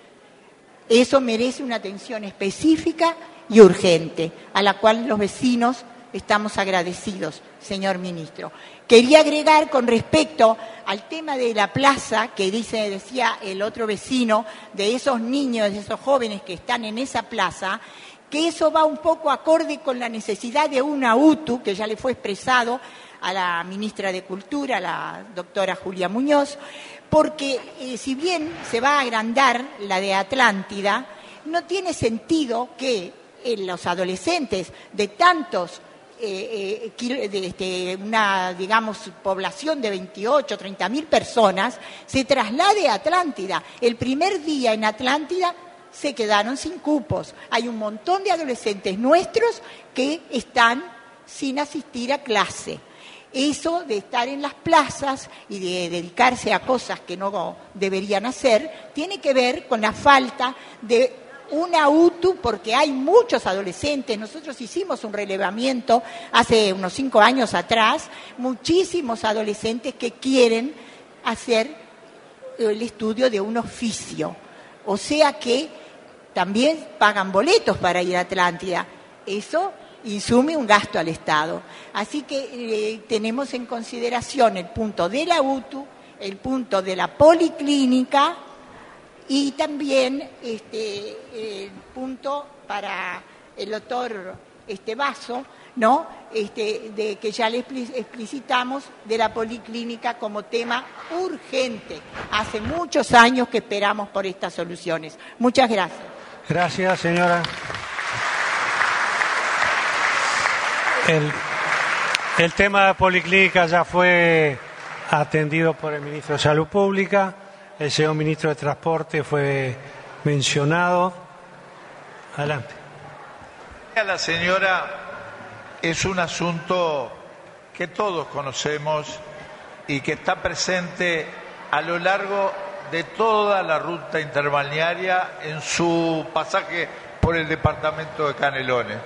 Eso merece una atención específica y urgente, a la cual los vecinos estamos agradecidos, señor ministro. Quería agregar con respecto al tema de la plaza, que dice, decía el otro vecino, de esos niños, de esos jóvenes que están en esa plaza, que eso va un poco acorde con la necesidad de una U T U, que ya le fue expresado a la ministra de Cultura, la doctora Julia Muñoz, porque eh, si bien se va a agrandar la de Atlántida, no tiene sentido que eh, los adolescentes de tantos, eh, eh, de, de una, digamos, población de veintiocho, treinta mil personas, se traslade a Atlántida. El primer día en Atlántida se quedaron sin cupos. Hay un montón de adolescentes nuestros que están sin asistir a clase. Eso de estar en las plazas y de dedicarse a cosas que no deberían hacer, tiene que ver con la falta de una U T U, porque hay muchos adolescentes. Nosotros hicimos un relevamiento hace unos cinco años atrás, muchísimos adolescentes que quieren hacer el estudio de un oficio. O sea que también pagan boletos para ir a Atlántida. Eso insume un gasto al Estado. Así que eh, tenemos en consideración el punto de la U T U, el punto de la policlínica y también este, el punto para el doctor este Vaso, ¿no? Este, de que ya le explicitamos de la policlínica como tema urgente. Hace muchos años que esperamos por estas soluciones. Muchas gracias.
Gracias, señora. El, el tema de la policlínica ya fue atendido por el ministro de Salud Pública, el señor ministro de Transporte fue mencionado. Adelante.
La señora, es un asunto que todos conocemos y que está presente a lo largo de toda la ruta interbalnearia en su pasaje por el departamento de Canelones.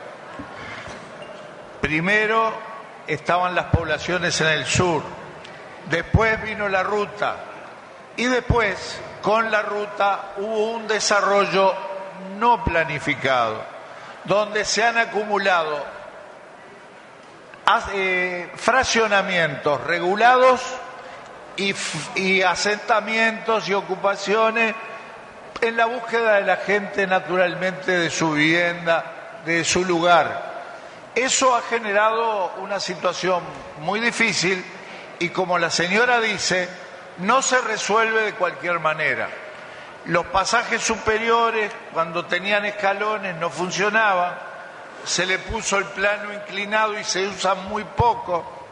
Primero estaban las poblaciones en el sur, después vino la ruta y después con la ruta hubo un desarrollo no planificado, donde se han acumulado eh, fraccionamientos regulados y, y asentamientos y ocupaciones en la búsqueda de la gente naturalmente de su vivienda, de su lugar. Eso ha generado una situación muy difícil y, como la señora dice, no se resuelve de cualquier manera. Los pasajes superiores, cuando tenían escalones, no funcionaban, se le puso el plano inclinado y se usa muy poco.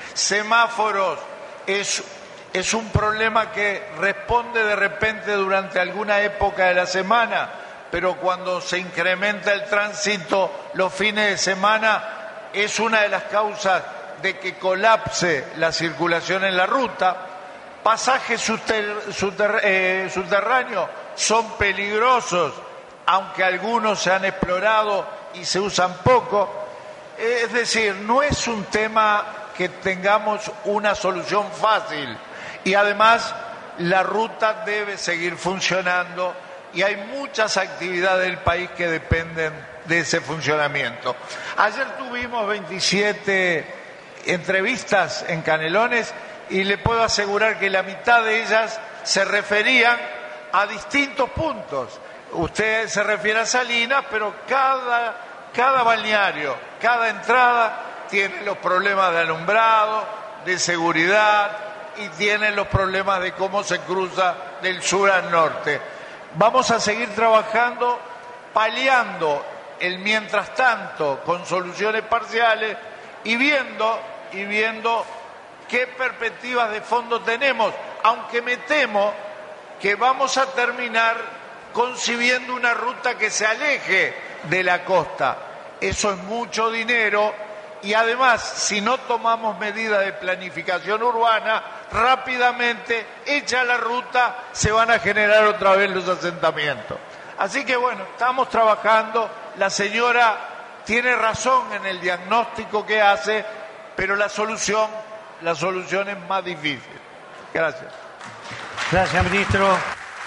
semáforos es, es un problema que responde de repente durante alguna época de la semana, pero cuando se incrementa el tránsito los fines de semana es una de las causas de que colapse la circulación en la ruta. Pasajes subter, subter, eh, subterráneos son peligrosos, aunque algunos se han explorado y se usan poco. Es decir, no es un tema que tengamos una solución fácil y además la ruta debe seguir funcionando y hay muchas actividades del país que dependen de ese funcionamiento. Ayer tuvimos veintisiete entrevistas en Canelones y le puedo asegurar que la mitad de ellas se referían a distintos puntos. Usted se refiere a Salinas, pero cada, cada balneario, cada entrada tiene los problemas de alumbrado, de seguridad y tiene los problemas de cómo se cruza del sur al norte. Vamos a seguir trabajando, paliando el mientras tanto con soluciones parciales y viendo, y viendo qué perspectivas de fondo tenemos, aunque me temo que vamos a terminar concibiendo una ruta que se aleje de la costa. Eso es mucho dinero y además, si no tomamos medidas de planificación urbana, rápidamente, hecha la ruta, se van a generar otra vez los asentamientos. Así que bueno, estamos trabajando, la señora tiene razón en el diagnóstico que hace, pero la solución, la solución es más difícil. Gracias.
Gracias, ministro.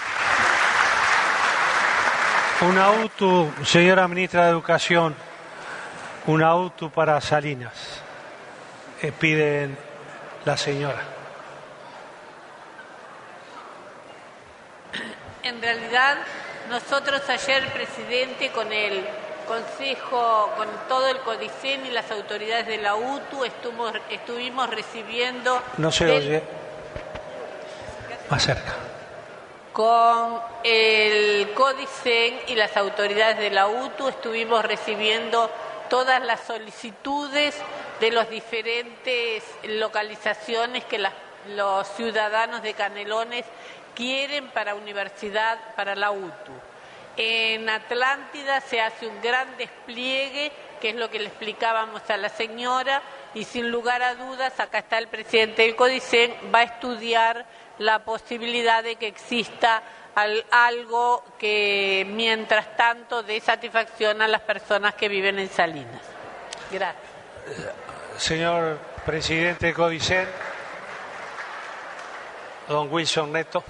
Un auto, señora ministra de Educación, un auto para Salinas. Eh, piden la señora.
En realidad, nosotros ayer, presidente, con el Consejo, con todo el CODICEN y las autoridades de la U T U, estuvimos, estuvimos recibiendo...
No se
del,
oye. Más cerca.
Con el CODICEN y las autoridades de la U T U estuvimos recibiendo todas las solicitudes de las diferentes localizaciones que las, los ciudadanos de Canelones quieren para universidad, para la U T U. En Atlántida se hace un gran despliegue, que es lo que le explicábamos a la señora, y sin lugar a dudas, acá está el presidente del CODICEN, va a estudiar la posibilidad de que exista al, algo que, mientras tanto, dé satisfacción a las personas que viven en Salinas. Gracias.
Señor presidente del CODICEN, don Wilson Neto.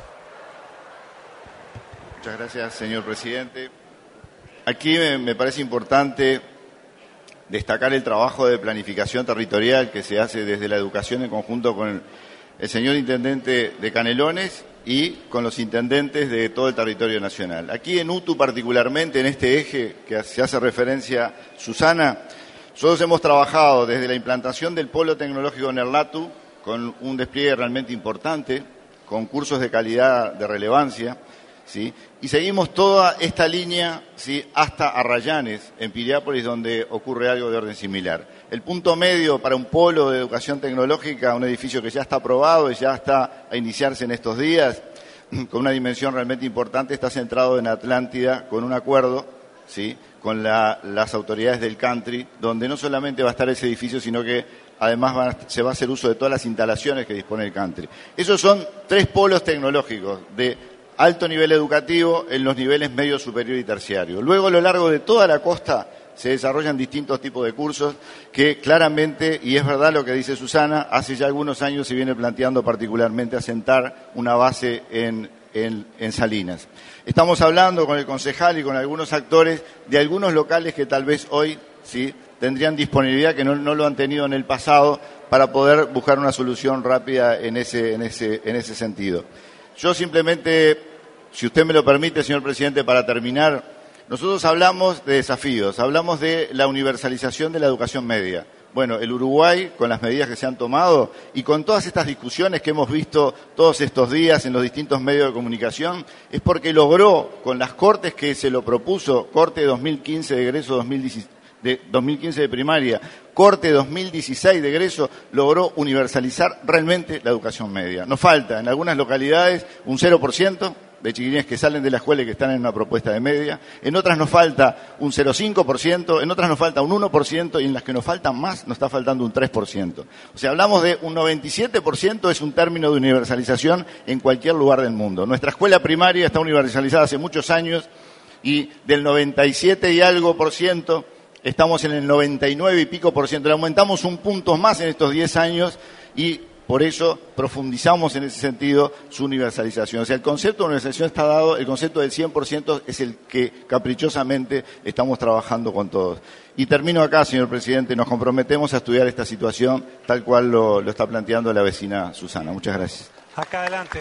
Muchas gracias, señor presidente. Aquí me, me parece importante destacar el trabajo de planificación territorial que se hace desde la educación en conjunto con el, el señor intendente de Canelones y con los intendentes de todo el territorio nacional. Aquí en U T U particularmente, en este eje que se hace referencia Susana, nosotros hemos trabajado desde la implantación del polo tecnológico en Erlatu con un despliegue realmente importante, con cursos de calidad de relevancia, ¿sí? Y seguimos toda esta línea, ¿sí?, hasta Arrayanes, en Piriápolis, donde ocurre algo de orden similar. El punto medio para un polo de educación tecnológica, un edificio que ya está aprobado y ya está a iniciarse en estos días, con una dimensión realmente importante, está centrado en Atlántida, con un acuerdo, ¿sí?, con la, las autoridades del country, donde no solamente va a estar ese edificio, sino que además van a, se va a hacer uso de todas las instalaciones que dispone el country. Esos son tres polos tecnológicos de alto nivel educativo en los niveles medio, superior y terciario. Luego, a lo largo de toda la costa, se desarrollan distintos tipos de cursos que claramente, y es verdad lo que dice Susana, hace ya algunos años se viene planteando particularmente asentar una base en, en, en Salinas. Estamos hablando con el concejal y con algunos actores de algunos locales que tal vez hoy sí tendrían disponibilidad, que no, no lo han tenido en el pasado, para poder buscar una solución rápida en ese, en ese, en ese sentido. Yo simplemente, si usted me lo permite, señor presidente, para terminar, nosotros hablamos de desafíos, hablamos de la universalización de la educación media. Bueno, el Uruguay, con las medidas que se han tomado y con todas estas discusiones que hemos visto todos estos días en los distintos medios de comunicación, es porque logró, con las cortes que se lo propuso, corte dos mil quince de egreso dos mil de dos mil quince de primaria, corte dos mil dieciséis de egreso, logró universalizar realmente la educación media. Nos falta en algunas localidades un cero por ciento de chiquilines que salen de la escuela y que están en una propuesta de media, en otras nos falta un cero coma cinco por ciento, en otras nos falta un uno por ciento y en las que nos faltan más nos está faltando un tres por ciento. O sea, hablamos de un noventa y siete por ciento es un término de universalización en cualquier lugar del mundo. Nuestra escuela primaria está universalizada hace muchos años y del noventa y siete y algo por ciento estamos en el noventa y nueve y pico por ciento. Le aumentamos un punto más en estos diez años y por eso profundizamos en ese sentido su universalización. O sea, el concepto de universalización está dado, el concepto del cien por ciento es el que caprichosamente estamos trabajando con todos. Y termino acá, señor presidente, nos comprometemos a estudiar esta situación tal cual lo, lo está planteando la vecina Susana. Muchas gracias.
Acá adelante.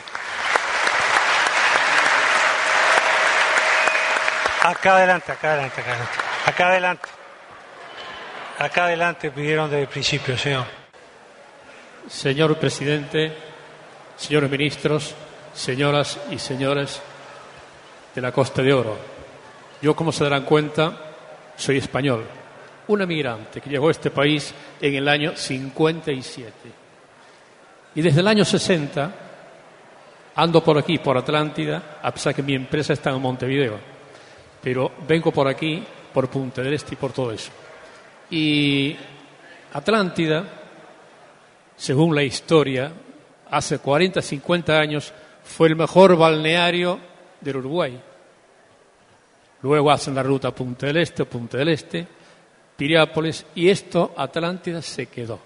Acá adelante, acá adelante, acá adelante. Acá adelante. Acá adelante pidieron desde el principio, señor.
Señor presidente, señores ministros, señoras y señores de la Costa de Oro, yo, como se darán cuenta, soy español, un emigrante que llegó a este país en el año cincuenta y siete. Y desde el año sesenta ando por aquí, por Atlántida, a pesar que mi empresa está en Montevideo, pero vengo por aquí, por Punta del Este y por todo eso. Y Atlántida, según la historia, hace cuarenta, cincuenta años fue el mejor balneario del Uruguay. Luego hacen la ruta Punta del Este, Punta del Este, Piriápolis, y esto, Atlántida, se quedó.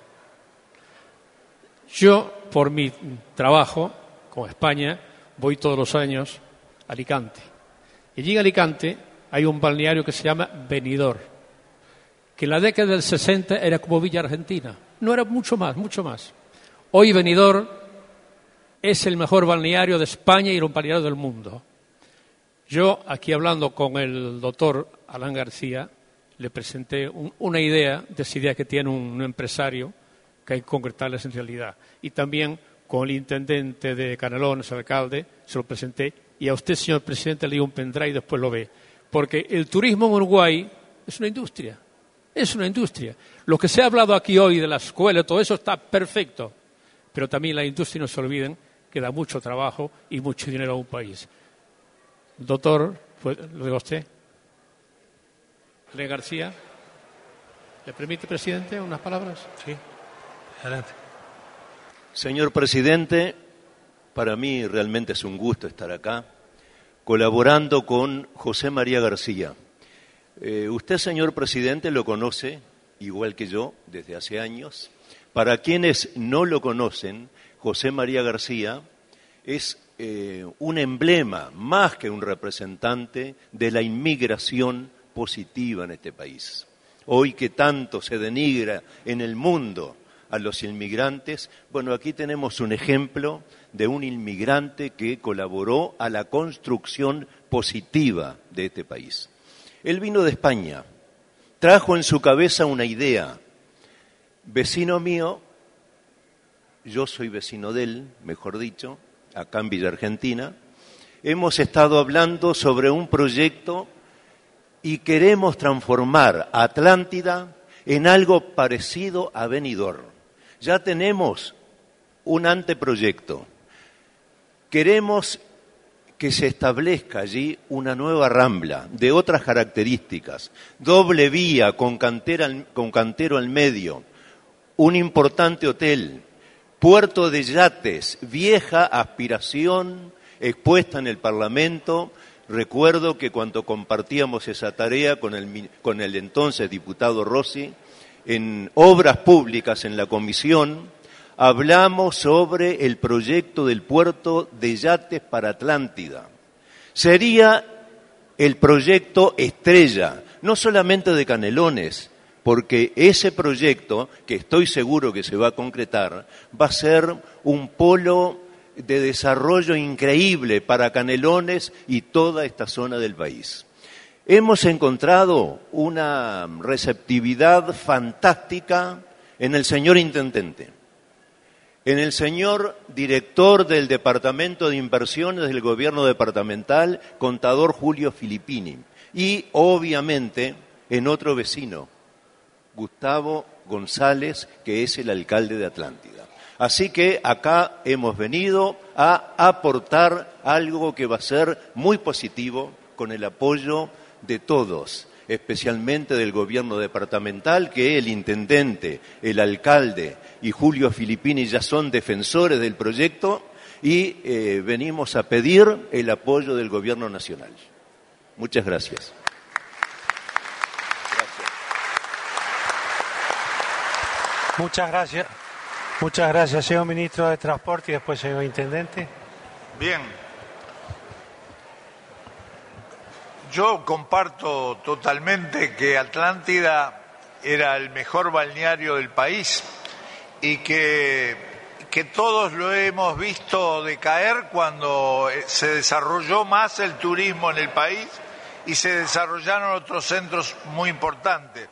Yo, por mi trabajo con España, voy todos los años a Alicante. Y allí en Alicante hay un balneario que se llama Benidorm, que en la década del sesenta era como Villa Argentina. No era mucho más, mucho más. Hoy Benidorm es el mejor balneario de España y el balneario del mundo. Yo, aquí hablando con el doctor Alan García, le presenté un, una idea de esa idea que tiene un, un empresario que hay que concretarles en realidad. Y también con el intendente de Canelones, el alcalde, se lo presenté. Y a usted, señor presidente, le di un pendrive y después lo ve. Porque el turismo en Uruguay es una industria. Es una industria. Lo que se ha hablado aquí hoy de la escuela, todo eso está perfecto. Pero también la industria, no se olviden, que da mucho trabajo y mucho dinero a un país. Doctor, pues, lo digo a usted. René García, ¿le permite, presidente, unas palabras?
Sí, adelante.
Señor presidente, para mí realmente es un gusto estar acá, colaborando con José María García. Eh, usted, señor presidente, lo conoce, igual que yo, desde hace años. Para quienes no lo conocen, José María García es eh, un emblema, más que un representante, de la inmigración positiva en este país. Hoy que tanto se denigra en el mundo a los inmigrantes, bueno, aquí tenemos un ejemplo de un inmigrante que colaboró a la construcción positiva de este país. Él vino de España, trajo en su cabeza una idea. Vecino mío, yo soy vecino de él, mejor dicho, acá en Villa Argentina, hemos estado hablando sobre un proyecto y queremos transformar Atlántida en algo parecido a Benidorm. Ya tenemos un anteproyecto. Queremos que se establezca allí una nueva rambla de otras características, doble vía con, cantera, con cantero al medio, un importante hotel, puerto de yates, vieja aspiración expuesta en el Parlamento. Recuerdo que cuando compartíamos esa tarea con el, con el entonces diputado Rossi, en Obras Públicas en la comisión, hablamos sobre el proyecto del puerto de yates para Atlántida. Sería el proyecto estrella, no solamente de Canelones, porque ese proyecto, que estoy seguro que se va a concretar, va a ser un polo de desarrollo increíble para Canelones y toda esta zona del país. Hemos encontrado una receptividad fantástica en el señor intendente, en el señor director del Departamento de Inversiones del Gobierno Departamental, contador Julio Filippini, y obviamente en otro vecino, Gustavo González, que es el alcalde de Atlántida. Así que acá hemos venido a aportar algo que va a ser muy positivo con el apoyo de todos, especialmente del gobierno departamental, que el intendente, el alcalde y Julio Filippini ya son defensores del proyecto, y eh, venimos a pedir el apoyo del gobierno nacional. Muchas gracias.
Muchas gracias. Muchas gracias, señor ministro de Transporte, y después señor intendente.
Bien. Yo comparto totalmente que Atlántida era el mejor balneario del país y que, que todos lo hemos visto decaer cuando se desarrolló más el turismo en el país y se desarrollaron otros centros muy importantes.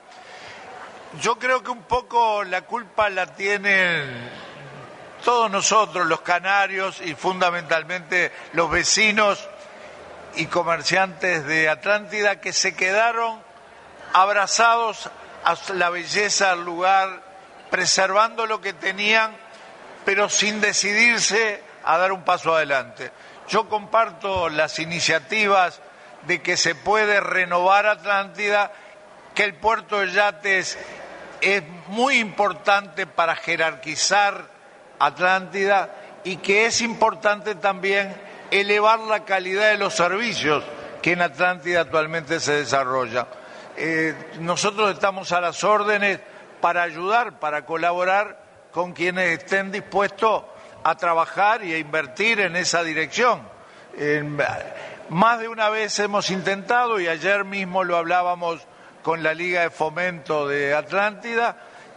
Yo creo que un poco la culpa la tienen todos nosotros, los canarios, y fundamentalmente los vecinos y comerciantes de Atlántida, que se quedaron abrazados a la belleza del lugar, preservando lo que tenían, pero sin decidirse a dar un paso adelante. Yo comparto las iniciativas de que se puede renovar Atlántida, que el puerto de yates es muy importante para jerarquizar Atlántida y que es importante también elevar la calidad de los servicios que en Atlántida actualmente se desarrollan. Eh, nosotros estamos a las órdenes para ayudar, para colaborar con quienes estén dispuestos a trabajar y a invertir en esa dirección. Eh, más de una vez hemos intentado, y ayer mismo lo hablábamos con la Liga de Fomento de Atlántida,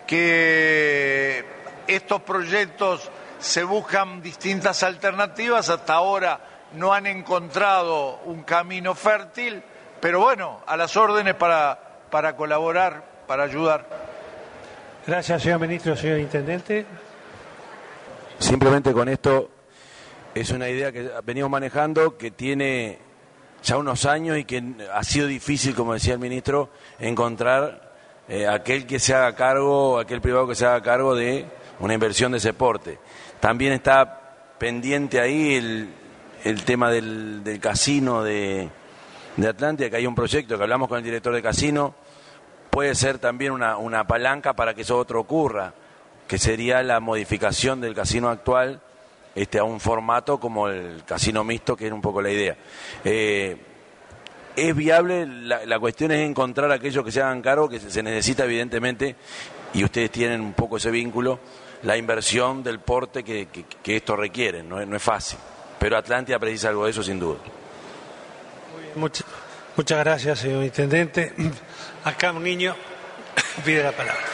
que estos proyectos se buscan distintas alternativas. Hasta ahora no han encontrado un camino fértil, pero bueno, a las órdenes para, para colaborar, para ayudar.
Gracias, señor ministro, señor intendente.
Simplemente con esto, es una idea que venimos manejando, que tiene ya unos años y que ha sido difícil, como decía el ministro, encontrar eh, aquel que se haga cargo, aquel privado que se haga cargo de una inversión de ese porte. También está pendiente ahí el, el tema del, del casino de, de Atlántida, que hay un proyecto que hablamos con el director de casino, puede ser también una, una palanca para que eso otro ocurra, que sería la modificación del casino actual este, a un formato como el casino mixto, que era un poco la idea. Eh, es viable, la, la cuestión es encontrar aquellos que se hagan cargo, que se, se necesita evidentemente, y ustedes tienen un poco ese vínculo, la inversión del porte que, que, que esto requiere, no es, no es fácil, pero Atlántida precisa algo de eso sin duda.
Muchas, muchas gracias, señor intendente. Acá un niño pide la palabra.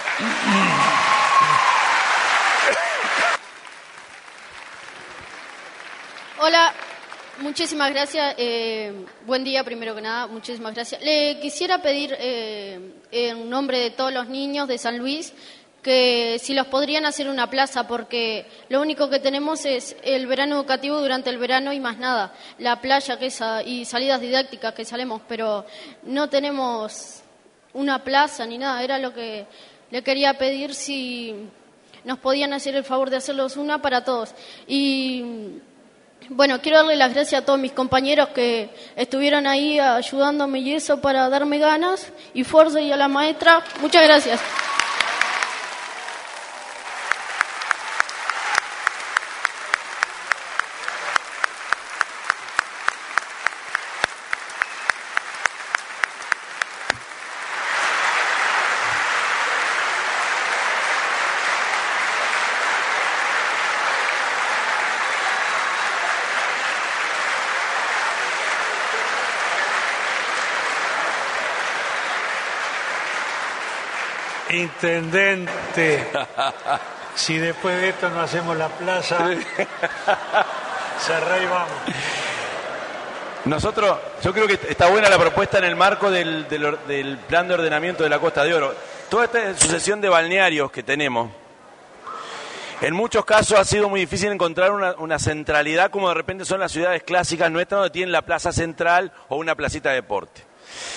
Hola, muchísimas gracias. Eh, buen día, primero que nada, muchísimas gracias. Le quisiera pedir, eh, en nombre de todos los niños de San Luis, que si los podrían hacer una plaza, porque lo único que tenemos es el verano educativo durante el verano y más nada, la playa que es a, y salidas didácticas que salimos, pero no tenemos una plaza ni nada. Era lo que le quería pedir, si nos podían hacer el favor de hacerlos una para todos. Y bueno, quiero darle las gracias a todos mis compañeros que estuvieron ahí ayudándome y eso, para darme ganas y fuerza, y a la maestra, muchas gracias.
Intendente, si después de esto no hacemos la plaza, cerrá y vamos.
Nosotros, yo creo que está buena la propuesta en el marco del, del, del plan de ordenamiento de la Costa de Oro. Toda esta sucesión de balnearios que tenemos, en muchos casos ha sido muy difícil encontrar una, una centralidad, como de repente son las ciudades clásicas nuestras, donde tienen la plaza central o una placita de deporte.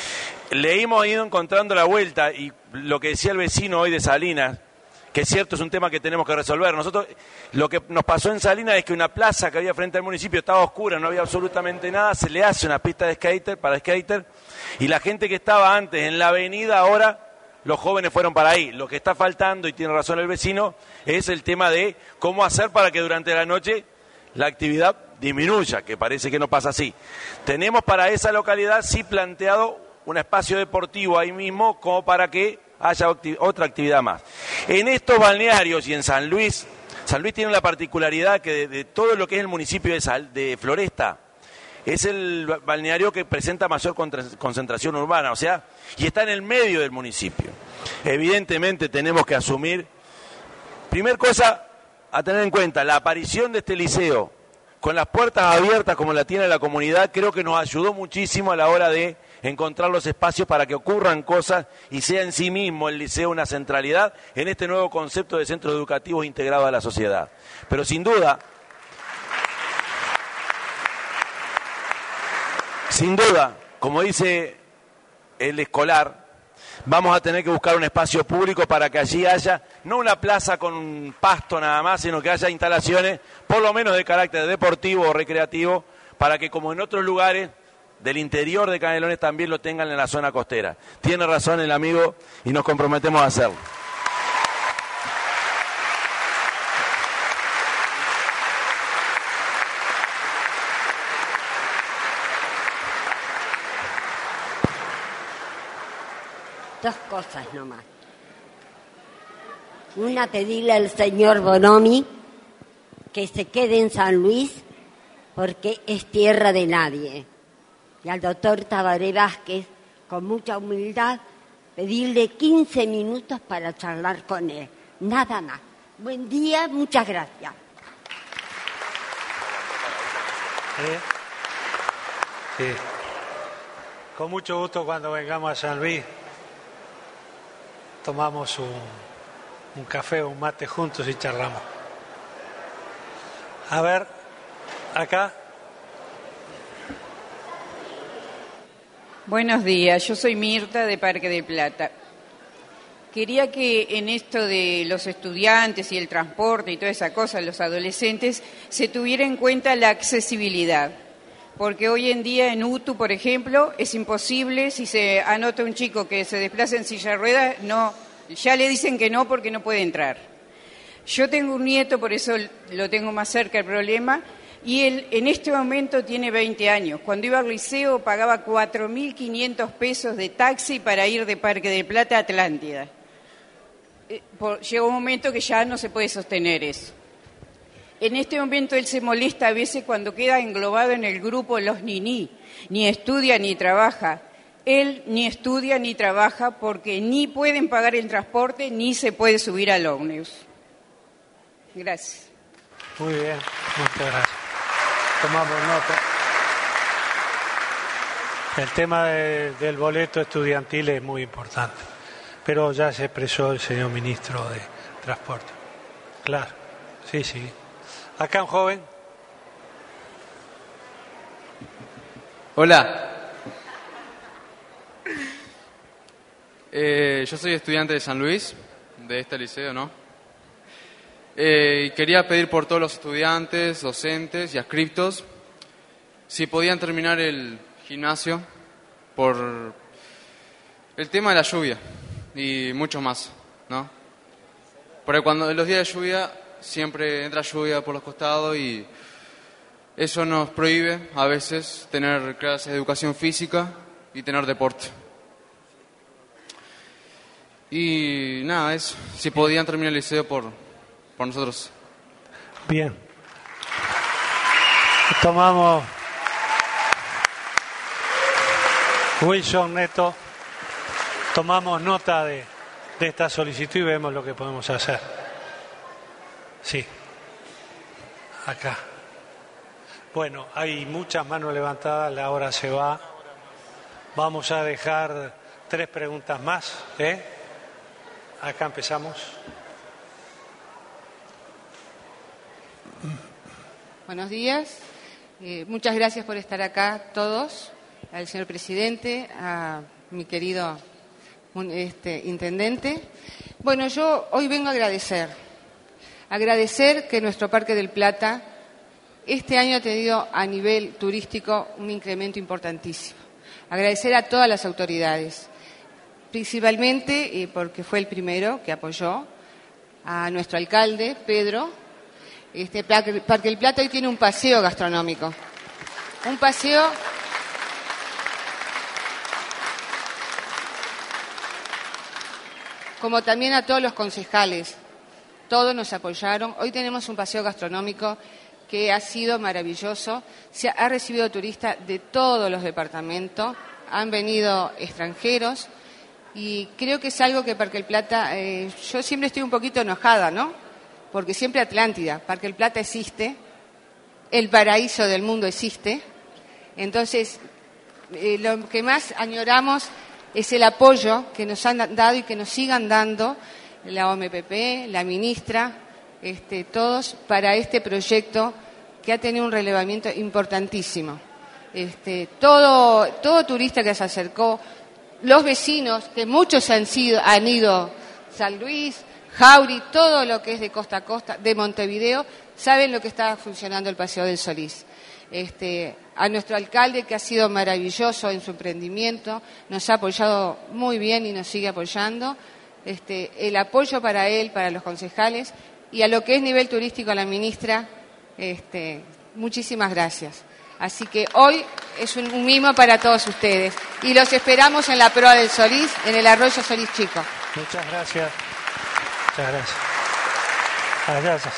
le hemos ido encontrando la vuelta, y lo que decía el vecino hoy de Salinas, que es cierto, es un tema que tenemos que resolver. Nosotros, lo que nos pasó en Salinas es que una plaza que había frente al municipio estaba oscura, no había absolutamente nada, se le hace una pista de skater para skater, y la gente que estaba antes en la avenida, ahora los jóvenes fueron para ahí. Lo que está faltando, y tiene razón el vecino, es el tema de cómo hacer para que durante la noche la actividad disminuya, que parece que no pasa así. Tenemos para esa localidad sí planteado un espacio deportivo ahí mismo, como para que haya otra actividad más. En estos balnearios y en San Luis, San Luis tiene la particularidad que de, de todo lo que es el municipio de, Sal, de Floresta, es el balneario que presenta mayor concentración urbana, o sea, y está en el medio del municipio. Evidentemente tenemos que asumir, primer cosa a tener en cuenta, la aparición de este liceo con las puertas abiertas como la tiene la comunidad, creo que nos ayudó muchísimo a la hora de encontrar los espacios para que ocurran cosas y sea en sí mismo el liceo una centralidad en este nuevo concepto de centros educativos integrados a la sociedad. Pero sin duda, sin duda, como dice el escolar, vamos a tener que buscar un espacio público para que allí haya, no una plaza con un pasto nada más, sino que haya instalaciones, por lo menos de carácter deportivo o recreativo, para que como en otros lugares del interior de Canelones también lo tengan en la zona costera. Tiene razón el amigo y nos comprometemos a hacerlo.
Dos cosas nomás. Una, pedirle al señor Bonomi que se quede en San Luis porque es tierra de nadie. Y al doctor Tabaré Vázquez, con mucha humildad, pedirle quince minutos para charlar con él. Nada más. Buen día, muchas gracias.
¿Eh? Sí. Con mucho gusto cuando vengamos a San Luis tomamos un, un café o un mate juntos y charlamos. A ver, acá.
Buenos días, yo soy Mirta de Parque del Plata. Quería que en esto de los estudiantes y el transporte y toda esa cosa, los adolescentes, se tuviera en cuenta la accesibilidad. Porque hoy en día en U T U, por ejemplo, es imposible, si se anota un chico que se desplaza en silla de ruedas, no, ya le dicen que no porque no puede entrar. Yo tengo un nieto, por eso lo tengo más cerca el problema, y él en este momento tiene veinte años. Cuando iba al liceo pagaba cuatro mil quinientos pesos de taxi para ir de Parque del Plata a Atlántida. Eh, por, llega un momento que ya no se puede sostener eso. En este momento él se molesta a veces cuando queda englobado en el grupo los niní, ni estudia ni trabaja. Él ni estudia ni trabaja porque ni pueden pagar el transporte ni se puede subir al ómnibus. Gracias.
Muy bien, muchas gracias. Tomamos nota. El tema de, del boleto estudiantil es muy importante, pero ya se expresó el señor ministro de Transporte. Claro, sí, sí. Acá un joven.
Hola. Eh, yo soy estudiante de San Luis, de este liceo, ¿no? Eh, quería pedir por todos los estudiantes, docentes y adscriptos si podían terminar el gimnasio por el tema de la lluvia y mucho más, ¿no? Porque cuando en los días de lluvia siempre entra lluvia por los costados y eso nos prohíbe a veces tener clases de educación física y tener deporte. Y nada, eso, si podían terminar el liceo por, por nosotros.
Bien. Tomamos Wilson Neto, tomamos nota de, de esta solicitud y vemos lo que podemos hacer. Sí. Acá. Bueno, hay muchas manos levantadas, la hora se va. Vamos a dejar tres preguntas más, ¿eh? Acá empezamos.
Buenos días. Eh, muchas gracias por estar acá todos, al señor presidente, a mi querido este, intendente. Bueno, yo hoy vengo a agradecer, agradecer que nuestro Parque del Plata este año ha tenido a nivel turístico un incremento importantísimo. Agradecer a todas las autoridades, principalmente eh, porque fue el primero que apoyó a nuestro alcalde, Pedro. Este Parque del Plata hoy tiene un paseo gastronómico, un paseo como también a todos los concejales, todos nos apoyaron. Hoy tenemos un paseo gastronómico que ha sido maravilloso, se ha recibido turistas de todos los departamentos, han venido extranjeros y creo que es algo que Parque del Plata, eh, yo siempre estoy un poquito enojada, ¿no? Porque siempre Atlántida, Parque del Plata existe, el paraíso del mundo existe, entonces eh, lo que más añoramos es el apoyo que nos han dado y que nos sigan dando la O M P P, la ministra, este, todos para este proyecto que ha tenido un relevamiento importantísimo. Este, todo, todo turista que se acercó, los vecinos, que muchos han, sido, han ido, San Luis, Jauri, todo lo que es de costa a costa, de Montevideo, saben lo que está funcionando el Paseo del Solís. Este, a nuestro alcalde, que ha sido maravilloso en su emprendimiento, nos ha apoyado muy bien y nos sigue apoyando. Este, el apoyo para él, para los concejales, y a lo que es nivel turístico a la ministra, este, muchísimas gracias. Así que hoy es un, un mimo para todos ustedes y los esperamos en la proa del Solís, en el arroyo Solís Chico.
Muchas gracias. Muchas gracias. Gracias.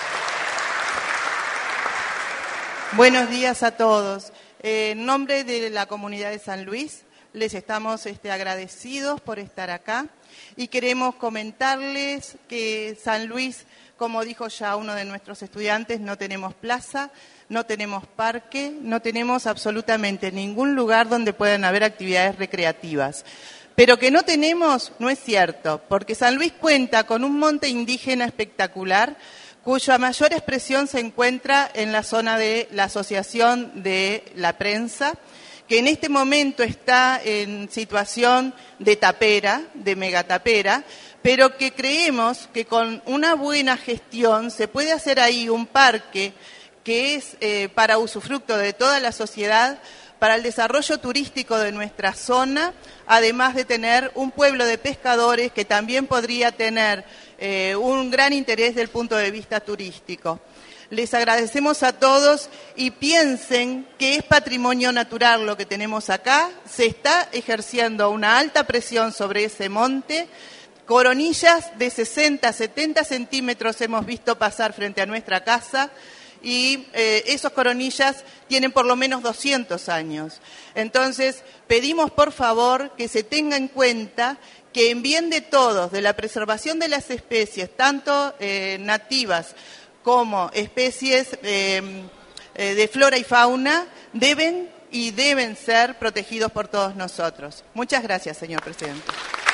Buenos días a todos. Eh, en nombre de la comunidad de San Luis, les estamos este, agradecidos por estar acá y queremos comentarles que San Luis, como dijo ya uno de nuestros estudiantes, no tenemos plaza, no tenemos parque, no tenemos absolutamente ningún lugar donde puedan haber actividades recreativas. Pero que no tenemos no es cierto, porque San Luis cuenta con un monte indígena espectacular, cuya mayor expresión se encuentra en la zona de la Asociación de la Prensa, que en este momento está en situación de tapera, de megatapera, pero que creemos que con una buena gestión se puede hacer ahí un parque que es eh, para usufructo de toda la sociedad, para el desarrollo turístico de nuestra zona, además de tener un pueblo de pescadores que también podría tener eh, un gran interés desde el punto de vista turístico. Les agradecemos a todos y piensen que es patrimonio natural lo que tenemos acá, se está ejerciendo una alta presión sobre ese monte, coronillas de sesenta, setenta centímetros hemos visto pasar frente a nuestra casa, y eh, esos coronillas tienen por lo menos doscientos años. Entonces, pedimos por favor que se tenga en cuenta que en bien de todos, de la preservación de las especies, tanto eh, nativas como especies eh, eh, de flora y fauna, deben y deben ser protegidos por todos nosotros. Muchas gracias, señor presidente.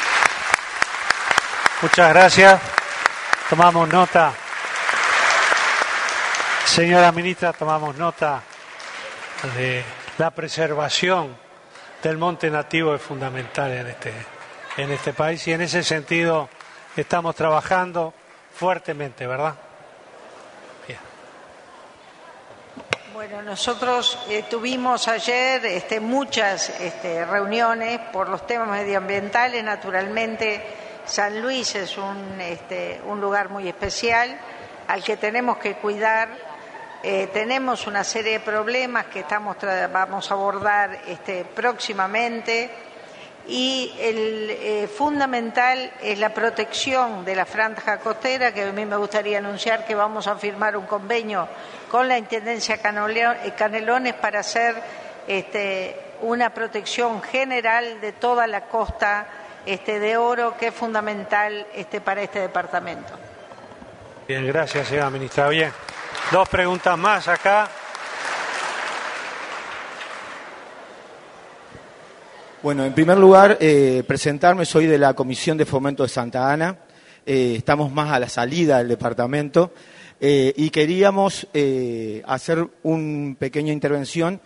Muchas gracias. Tomamos nota. Señora ministra, tomamos nota de la preservación del monte nativo, es fundamental en este, en este país y en ese sentido estamos trabajando fuertemente, ¿verdad? Bien.
Bueno, nosotros eh, tuvimos ayer este, muchas este, reuniones por los temas medioambientales. Naturalmente, San Luis es un, este, un lugar muy especial al que tenemos que cuidar. Eh, tenemos una serie de problemas que estamos vamos a abordar este, próximamente y el eh, fundamental es la protección de la franja costera, que a mí me gustaría anunciar que vamos a firmar un convenio con la Intendencia Canelones para hacer este, una protección general de toda la costa este, de Oro, que es fundamental este, para este departamento.
Bien, gracias, señora ministra. Bien. Dos preguntas más acá.
Bueno, en primer lugar, eh, presentarme, soy de la Comisión de Fomento de Santa Ana, eh, estamos más a la salida del departamento eh, y queríamos eh, hacer una pequeña intervención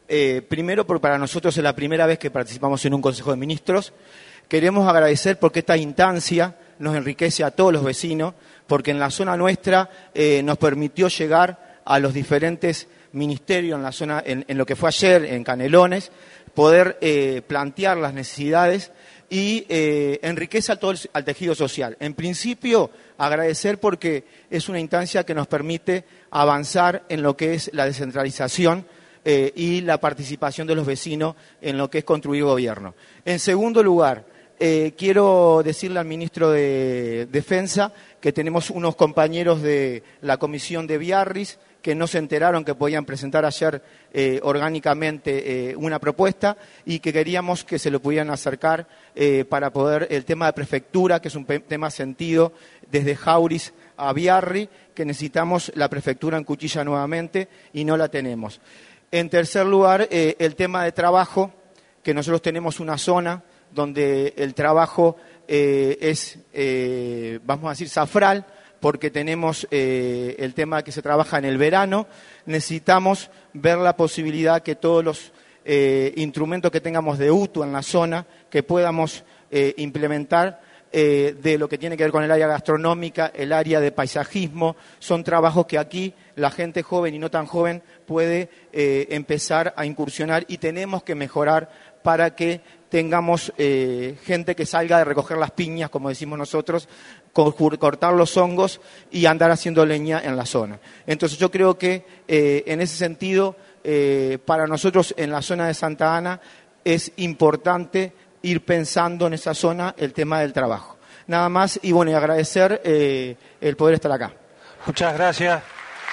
Eh, primero, porque para nosotros es la primera vez que participamos en un Consejo de Ministros. Queremos agradecer porque esta instancia nos enriquece a todos los vecinos, porque en la zona nuestra eh, nos permitió llegar a los diferentes ministerios en la zona, en, en lo que fue ayer, en Canelones, poder eh, plantear las necesidades y eh, enriquece a todo el, al tejido social. En principio, agradecer porque es una instancia que nos permite avanzar en lo que es la descentralización eh, y la participación de los vecinos en lo que es construir gobierno. En segundo lugar, eh, quiero decirle al ministro de Defensa que tenemos unos compañeros de la Comisión de Biarritz que no se enteraron que podían presentar ayer eh, orgánicamente eh, una propuesta y que queríamos que se lo pudieran acercar eh, para poder, el tema de prefectura, que es un pe- tema sentido desde Jauris a Biarritz, que necesitamos la prefectura en Cuchilla nuevamente y no la tenemos. En tercer lugar, eh, el tema de trabajo, que nosotros tenemos una zona donde el trabajo eh, es, eh, vamos a decir, zafral, porque tenemos eh, el tema que se trabaja en el verano. Necesitamos ver la posibilidad que todos los eh, instrumentos que tengamos de U T U en la zona, que podamos eh, implementar eh, de lo que tiene que ver con el área gastronómica, el área de paisajismo. Son trabajos que aquí la gente joven y no tan joven puede eh, empezar a incursionar y tenemos que mejorar para que tengamos eh, gente que salga de recoger las piñas, como decimos nosotros, cortar los hongos y andar haciendo leña en la zona. Entonces yo creo que eh, en ese sentido, eh, para nosotros en la zona de Santa Ana es importante ir pensando en esa zona el tema del trabajo. Nada más y bueno, y agradecer eh, el poder estar acá.
Muchas gracias.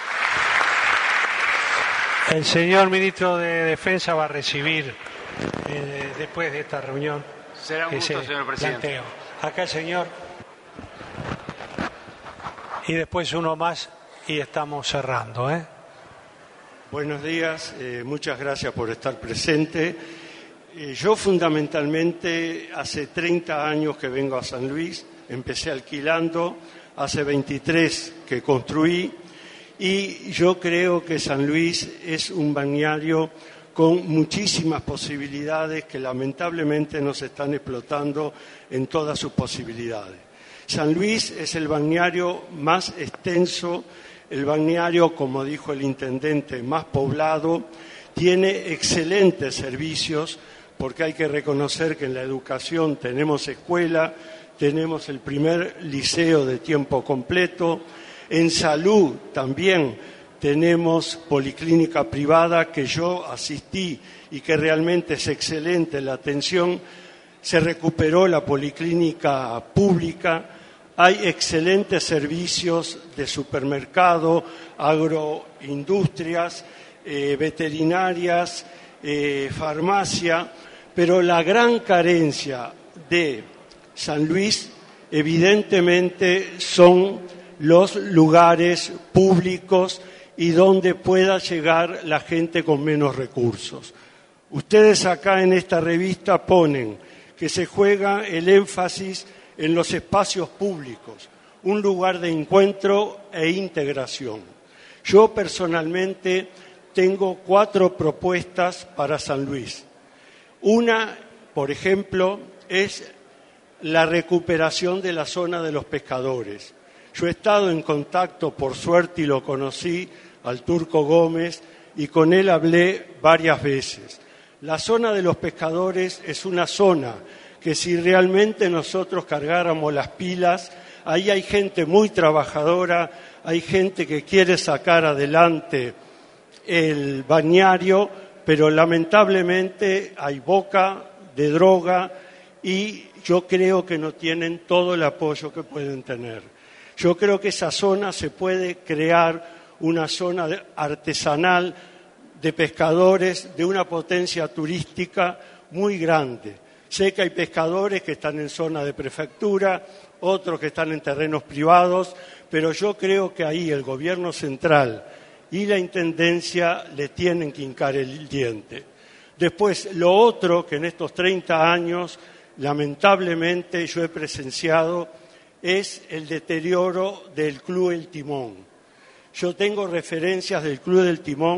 El señor ministro de Defensa va a recibir eh, después de esta reunión.
Será un gusto, señor presidente.
Planteo. Acá el señor. Y después uno más y estamos cerrando, ¿eh?
Buenos días, eh, muchas gracias por estar presente. Eh, yo fundamentalmente hace treinta años que vengo a San Luis, empecé alquilando, hace veintitrés que construí y yo creo que San Luis es un balneario con muchísimas posibilidades que lamentablemente no se están explotando en todas sus posibilidades. San Luis es el balneario más extenso, el balneario, como dijo el intendente, más poblado, tiene excelentes servicios, porque hay que reconocer que en la educación tenemos escuela, tenemos el primer liceo de tiempo completo, en salud también tenemos policlínica privada que yo asistí y que realmente es excelente la atención, se recuperó la policlínica pública. Hay excelentes servicios de supermercado, agroindustrias, eh, veterinarias, eh, farmacia, pero la gran carencia de San Luis evidentemente son los lugares públicos y donde pueda llegar la gente con menos recursos. Ustedes acá en esta revista ponen que se juega el énfasis en los espacios públicos, un lugar de encuentro e integración. Yo personalmente tengo cuatro propuestas para San Luis. Una, por ejemplo, es la recuperación de la zona de los pescadores. Yo he estado en contacto, por suerte, y lo conocí, al Turco Gómez, y con él hablé varias veces. La zona de los pescadores es una zona que si realmente nosotros cargáramos las pilas, ahí hay gente muy trabajadora, hay gente que quiere sacar adelante el balneario, pero lamentablemente hay boca de droga y yo creo que no tienen todo el apoyo que pueden tener. Yo creo que esa zona se puede crear una zona artesanal de pescadores de una potencia turística muy grande. Sé que hay pescadores que están en zona de prefectura, otros que están en terrenos privados, pero yo creo que ahí el gobierno central y la intendencia le tienen que hincar el diente. Después, lo otro que en estos treinta años, lamentablemente, yo he presenciado es el deterioro del Club El Timón. Yo tengo referencias del Club del Timón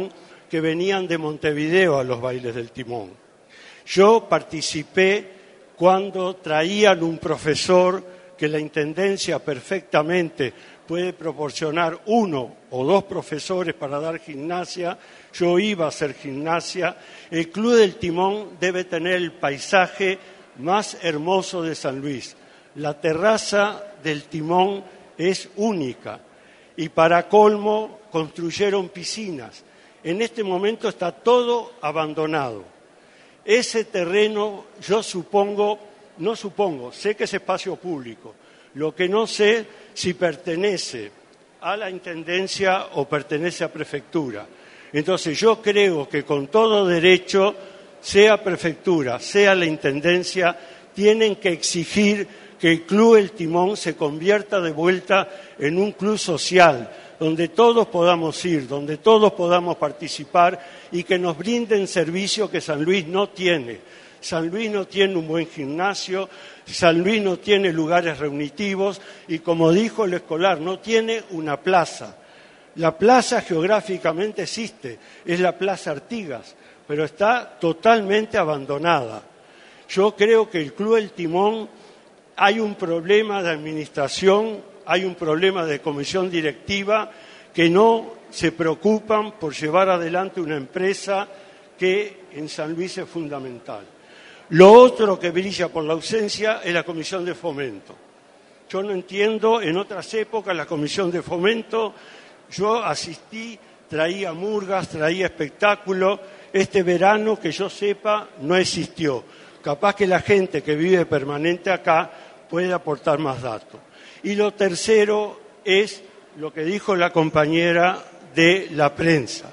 que venían de Montevideo a los bailes del Timón. Yo participé cuando traían un profesor que la Intendencia perfectamente puede proporcionar uno o dos profesores para dar gimnasia. Yo iba a hacer gimnasia. El Club del Timón debe tener el paisaje más hermoso de San Luis. La terraza del Timón es única y para colmo construyeron piscinas. En este momento está todo abandonado. Ese terreno, yo supongo, no supongo, sé que es espacio público. Lo que no sé si pertenece a la Intendencia o pertenece a Prefectura. Entonces yo creo que con todo derecho, sea Prefectura, sea la Intendencia, tienen que exigir que el Club El Timón se convierta de vuelta en un club social, donde todos podamos ir, donde todos podamos participar y que nos brinden servicios que San Luis no tiene. San Luis no tiene un buen gimnasio, San Luis no tiene lugares reunitivos y, como dijo el escolar, no tiene una plaza. La plaza geográficamente existe, es la Plaza Artigas, pero está totalmente abandonada. Yo creo que el Club El Timón hay un problema de administración, hay un problema de comisión directiva que no se preocupan por llevar adelante una empresa que en San Luis es fundamental. Lo otro que brilla por la ausencia es la Comisión de Fomento. Yo no entiendo, en otras épocas la Comisión de Fomento, yo asistí, traía murgas, traía espectáculo. Este verano, que yo sepa, no existió. Capaz que la gente que vive permanente acá puede aportar más datos. Y lo tercero es lo que dijo la compañera de la prensa.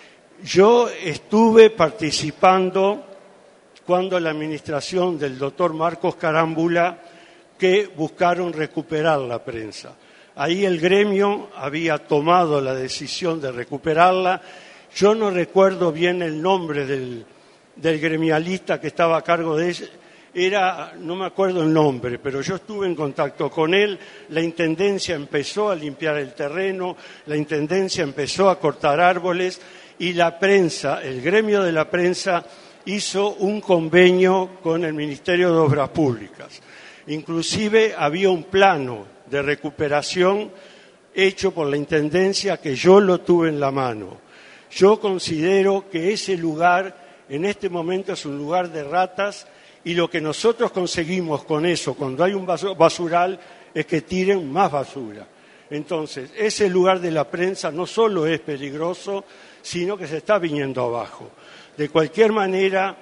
Yo estuve participando cuando la administración del doctor Marcos Carámbula, que buscaron recuperar la prensa. Ahí el gremio había tomado la decisión de recuperarla. Yo no recuerdo bien el nombre del, del gremialista que estaba a cargo de ella. Era, no me acuerdo el nombre, pero yo estuve en contacto con él. La Intendencia empezó a limpiar el terreno, la Intendencia empezó a cortar árboles y la prensa, el gremio de la prensa, hizo un convenio con el Ministerio de Obras Públicas. Inclusive había un plano de recuperación hecho por la Intendencia que yo lo tuve en la mano. Yo considero que ese lugar en este momento es un lugar de ratas y lo que nosotros conseguimos con eso, cuando hay un basural, es que tiren más basura. Entonces, ese lugar de la prensa no solo es peligroso, sino que se está viniendo abajo. De cualquier manera,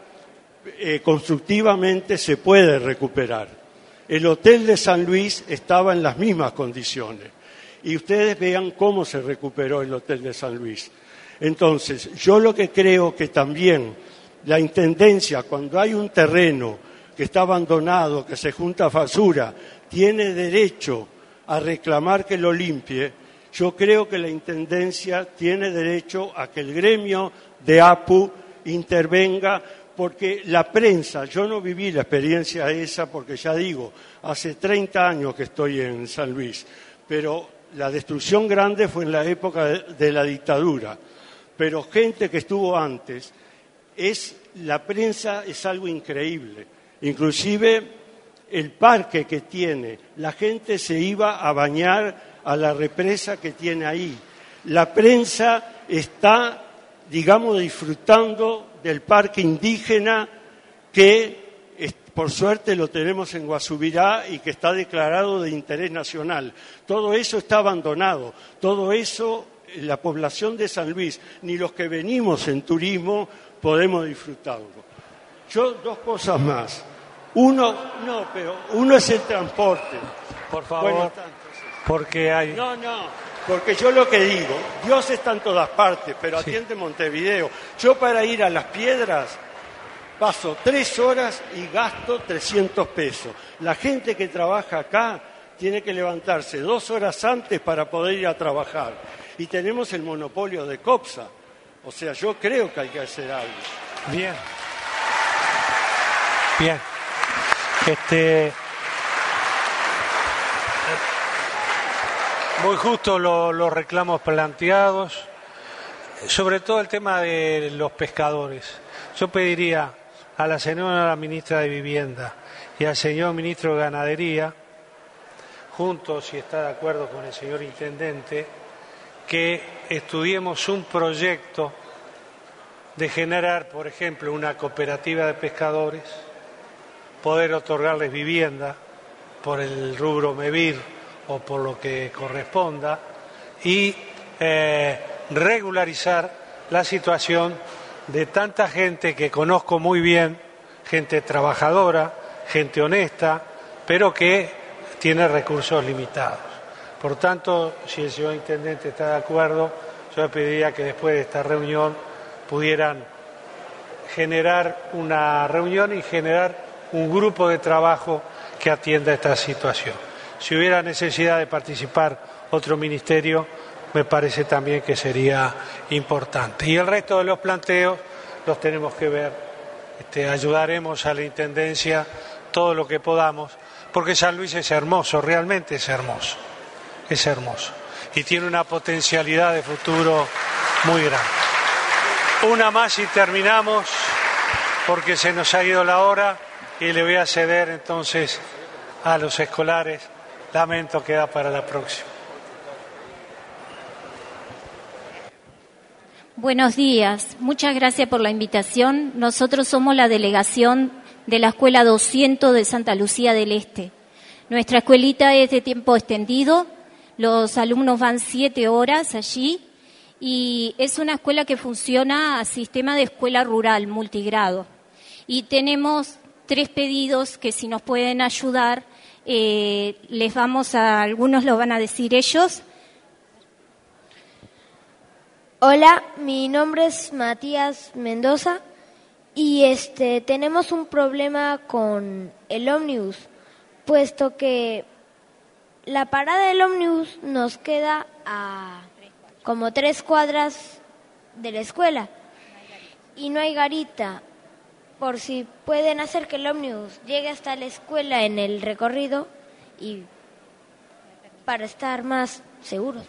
eh, constructivamente se puede recuperar. El Hotel de San Luis estaba en las mismas condiciones. Y ustedes vean cómo se recuperó el Hotel de San Luis. Entonces, yo lo que creo que también la Intendencia, cuando hay un terreno que está abandonado, que se junta basura, tiene derecho a reclamar que lo limpie. Yo creo que la Intendencia tiene derecho a que el gremio de A P U intervenga, porque la prensa, yo no viví la experiencia esa, porque ya digo, hace treinta años que estoy en San Luis, pero la destrucción grande fue en la época de la dictadura. Pero gente que estuvo antes, es la prensa es algo increíble. Inclusive el parque que tiene, la gente se iba a bañar a la represa que tiene ahí. La prensa está, digamos, disfrutando del parque indígena que, por suerte, lo tenemos en Guasubirá y que está declarado de interés nacional. Todo eso está abandonado. Todo eso, la población de San Luis, ni los que venimos en turismo, podemos disfrutarlo. Yo, dos cosas más. Uno, no, pero uno es el transporte.
Por favor, bueno, porque hay...
No, no. Porque yo lo que digo, Dios está en todas partes, pero atiende Montevideo. Yo para ir a Las Piedras paso tres horas y gasto trescientos pesos. La gente que trabaja acá tiene que levantarse dos horas antes para poder ir a trabajar. Y tenemos el monopolio de COPSA. O sea, yo creo que hay que hacer algo.
Bien. Bien. Este... Muy justo lo, los reclamos planteados. sobre todo el tema de los pescadores. Yo pediría a la señora ministra de Vivienda y al señor ministro de Ganadería, juntos, si está de acuerdo con el señor intendente, que estudiemos un proyecto de generar, por ejemplo, una cooperativa de pescadores, poder otorgarles vivienda por el rubro MEVIR o por lo que corresponda y eh, regularizar la situación de tanta gente que conozco muy bien, gente trabajadora, gente honesta, pero que tiene recursos limitados. Por tanto, si el señor intendente está de acuerdo, yo le pediría que después de esta reunión pudieran generar una reunión y generar un grupo de trabajo que atienda esta situación. Si hubiera necesidad de participar otro ministerio, me parece también que sería importante. Y el resto de los planteos los tenemos que ver. Este, ayudaremos a la Intendencia todo lo que podamos, porque San Luis es hermoso, realmente es hermoso, es hermoso. Y tiene una potencialidad de futuro muy grande. Una más y terminamos, porque se nos ha ido la hora y le voy a ceder entonces a los escolares. Lamento, queda para la próxima.
Buenos días, muchas gracias por la invitación. Nosotros somos la delegación de la Escuela doscientos de Santa Lucía del Este. Nuestra escuelita es de tiempo extendido, los alumnos van siete horas allí y es una escuela que funciona a sistema de escuela rural multigrado. Y tenemos tres pedidos que si nos pueden ayudar, eh, les vamos a, algunos lo van a decir ellos.
Hola, mi nombre es Matías Mendoza y este tenemos un problema con el ómnibus, puesto que la parada del ómnibus nos queda a como tres cuadras de la escuela y no hay garita. Por si pueden hacer que el ómnibus llegue hasta la escuela en el recorrido y para estar más seguros.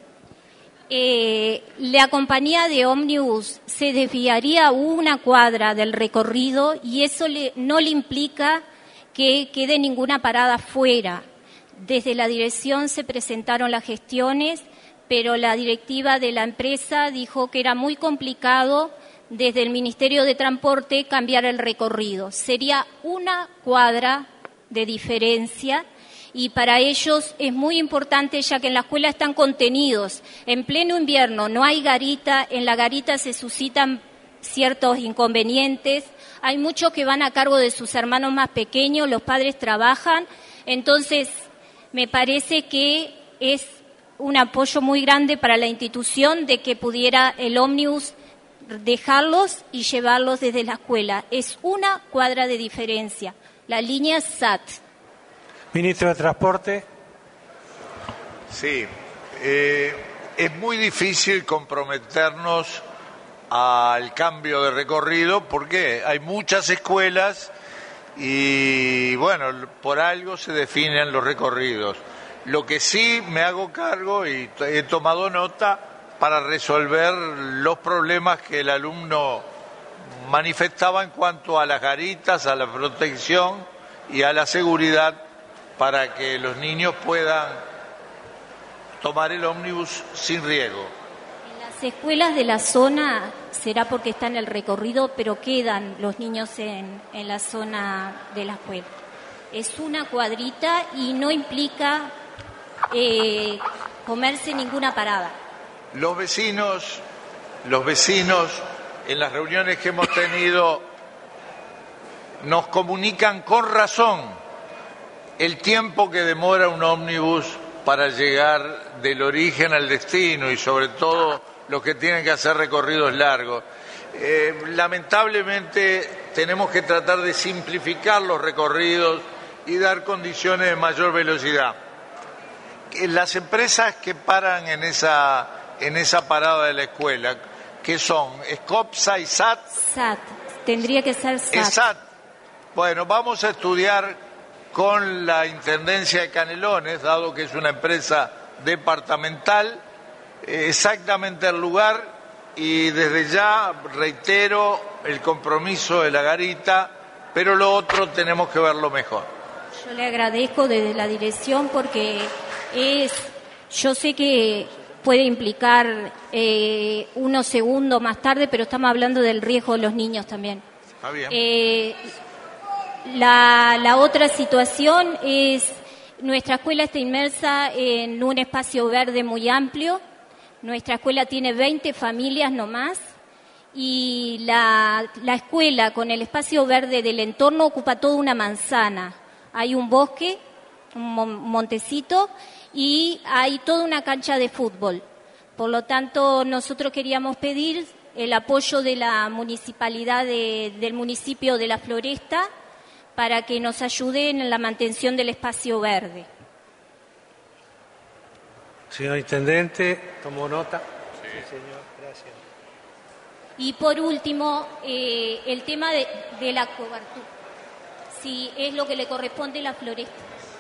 Eh, la compañía de ómnibus se desviaría una cuadra del recorrido y eso le, no le implica que quede ninguna parada fuera. Desde la dirección se presentaron las gestiones, pero la directiva de la empresa dijo que era muy complicado desde el Ministerio de Transporte cambiar el recorrido. Sería una cuadra de diferencia. Y para ellos es muy importante, ya que en la escuela están contenidos. En pleno invierno no hay garita, en la garita se suscitan ciertos inconvenientes. Hay muchos que van a cargo de sus hermanos más pequeños, los padres trabajan. Entonces, me parece que es un apoyo muy grande para la institución de que pudiera el ómnibus dejarlos y llevarlos desde la escuela. Es una cuadra de diferencia, la línea S A T.
Ministro de Transporte.
Sí, eh, es muy difícil comprometernos al cambio de recorrido porque hay muchas escuelas y, bueno, por algo se definen los recorridos. Lo que sí me hago cargo y he tomado nota para resolver los problemas que el alumno manifestaba en cuanto a las garitas, a la protección y a la seguridad, para que los niños puedan tomar el ómnibus sin riesgo.
En las escuelas de la zona será porque está en el recorrido, pero quedan los niños en, en la zona de la escuela. Es una cuadrita y no implica eh, comerse ninguna parada.
Los vecinos, los vecinos, en las reuniones que hemos tenido, nos comunican con razón el tiempo que demora un ómnibus para llegar del origen al destino y sobre todo los que tienen que hacer recorridos largos. Eh, lamentablemente tenemos que tratar de simplificar los recorridos y dar condiciones de mayor velocidad. Las empresas que paran en esa, en esa parada de la escuela, ¿qué son? ¿Scopsa y S A T?
S A T, tendría que ser S A T.
S A T. Bueno, vamos a estudiar con la Intendencia de Canelones, dado que es una empresa departamental, exactamente el lugar y desde ya reitero el compromiso de la garita, pero lo otro tenemos que verlo mejor.
Yo le agradezco desde la dirección porque es, yo sé que puede implicar eh, unos segundos más tarde, pero estamos hablando del riesgo de los niños también.
Está bien.
Eh, la, la otra situación es, nuestra escuela está inmersa en un espacio verde muy amplio. Nuestra escuela tiene veinte familias nomás y la, la escuela con el espacio verde del entorno ocupa toda una manzana. Hay un bosque, un montecito y hay toda una cancha de fútbol. Por lo tanto, nosotros queríamos pedir el apoyo de la municipalidad de, del municipio de La Floresta para que nos ayuden en la mantención del espacio verde.
Señor Intendente, tomó nota. Sí, sí señor, gracias.
Y por último, eh, el tema de, de la cobertura. Si es lo que le corresponde a La Floresta.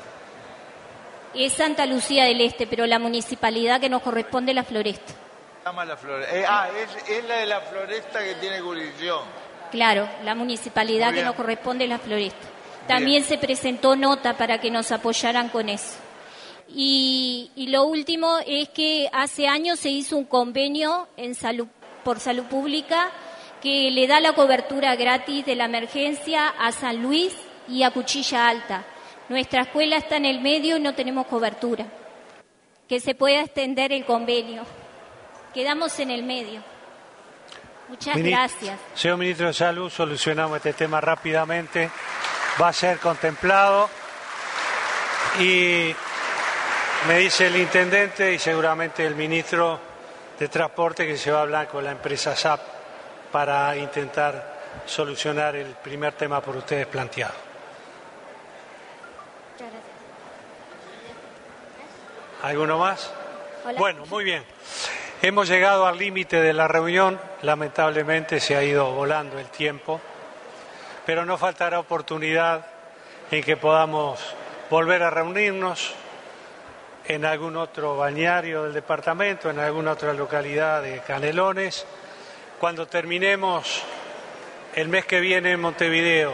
Es Santa Lucía del Este, pero la municipalidad que nos corresponde es La Floresta.
Llama La Floresta. Eh, ah, es, es la de La Floresta que tiene jurisdicción.
Claro, la municipalidad que nos corresponde es La Floresta. También bien. Se presentó nota para que nos apoyaran con eso. Y, y lo último es que hace años se hizo un convenio en salud, por salud pública que le da la cobertura gratis de la emergencia a San Luis y a Cuchilla Alta. Nuestra escuela está en el medio y no tenemos cobertura. Que se pueda extender el convenio. Quedamos en el medio. Muchas
Mini-
gracias.
Señor Ministro de Salud, solucionamos este tema rápidamente. Va a ser contemplado y me dice el intendente y seguramente el ministro de Transporte que se va a hablar con la empresa S A P para intentar solucionar el primer tema por ustedes planteado. ¿Alguno más?
Hola.
Bueno, muy bien. Hemos llegado al límite de la reunión. Lamentablemente se ha ido volando el tiempo, pero no faltará oportunidad en que podamos volver a reunirnos en algún otro balneario del departamento, en alguna otra localidad de Canelones. Cuando terminemos el mes que viene en Montevideo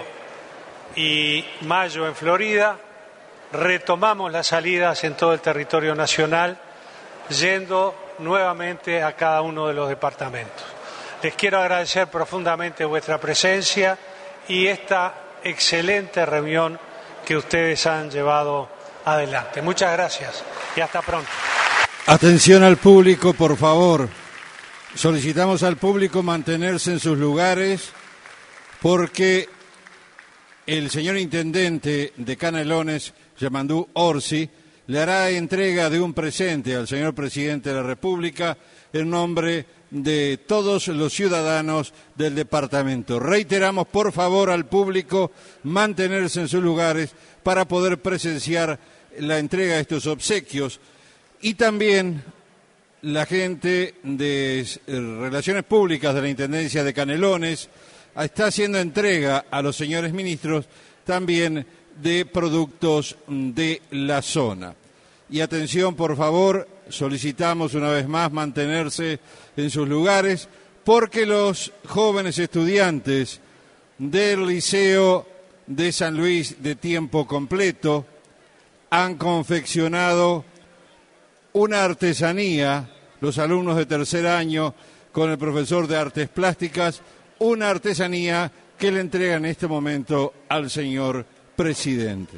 y mayo en Florida, retomamos las salidas en todo el territorio nacional, yendo nuevamente a cada uno de los departamentos. Les quiero agradecer profundamente vuestra presencia y esta excelente reunión que ustedes han llevado adelante. Muchas gracias y hasta pronto.
Atención al público, por favor. Solicitamos al público mantenerse en sus lugares porque el señor intendente de Canelones, Yamandú Orsi, le hará entrega de un presente al señor presidente de la República en nombre de todos los ciudadanos del departamento. Reiteramos, por favor, al público mantenerse en sus lugares para poder presenciar la entrega de estos obsequios. Y también la gente de Relaciones Públicas de la Intendencia de Canelones está haciendo entrega a los señores ministros también de productos de la zona. Y atención, por favor, solicitamos una vez más mantenerse en sus lugares porque los jóvenes estudiantes del Liceo de San Luis de tiempo completo han confeccionado una artesanía, los alumnos de tercer año con el profesor de Artes Plásticas, una artesanía que le entrega en este momento al señor presidente.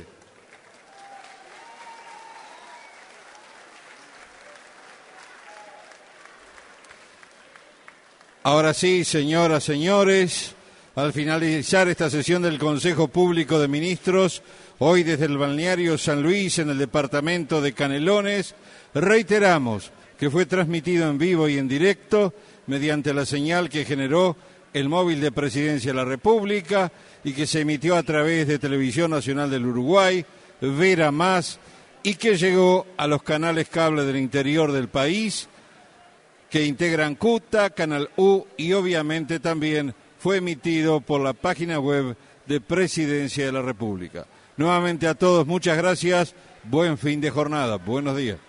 Ahora sí, señoras, señores, al finalizar esta sesión del Consejo Público de Ministros, hoy desde el balneario San Luis en el departamento de Canelones, reiteramos que fue transmitido en vivo y en directo mediante la señal que generó el móvil de Presidencia de la República y que se emitió a través de Televisión Nacional del Uruguay, Vera Más, y que llegó a los canales cable del interior del país, que integran CUTA, Canal U y obviamente también fue emitido por la página web de Presidencia de la República. Nuevamente a todos, muchas gracias, buen fin de jornada, buenos días.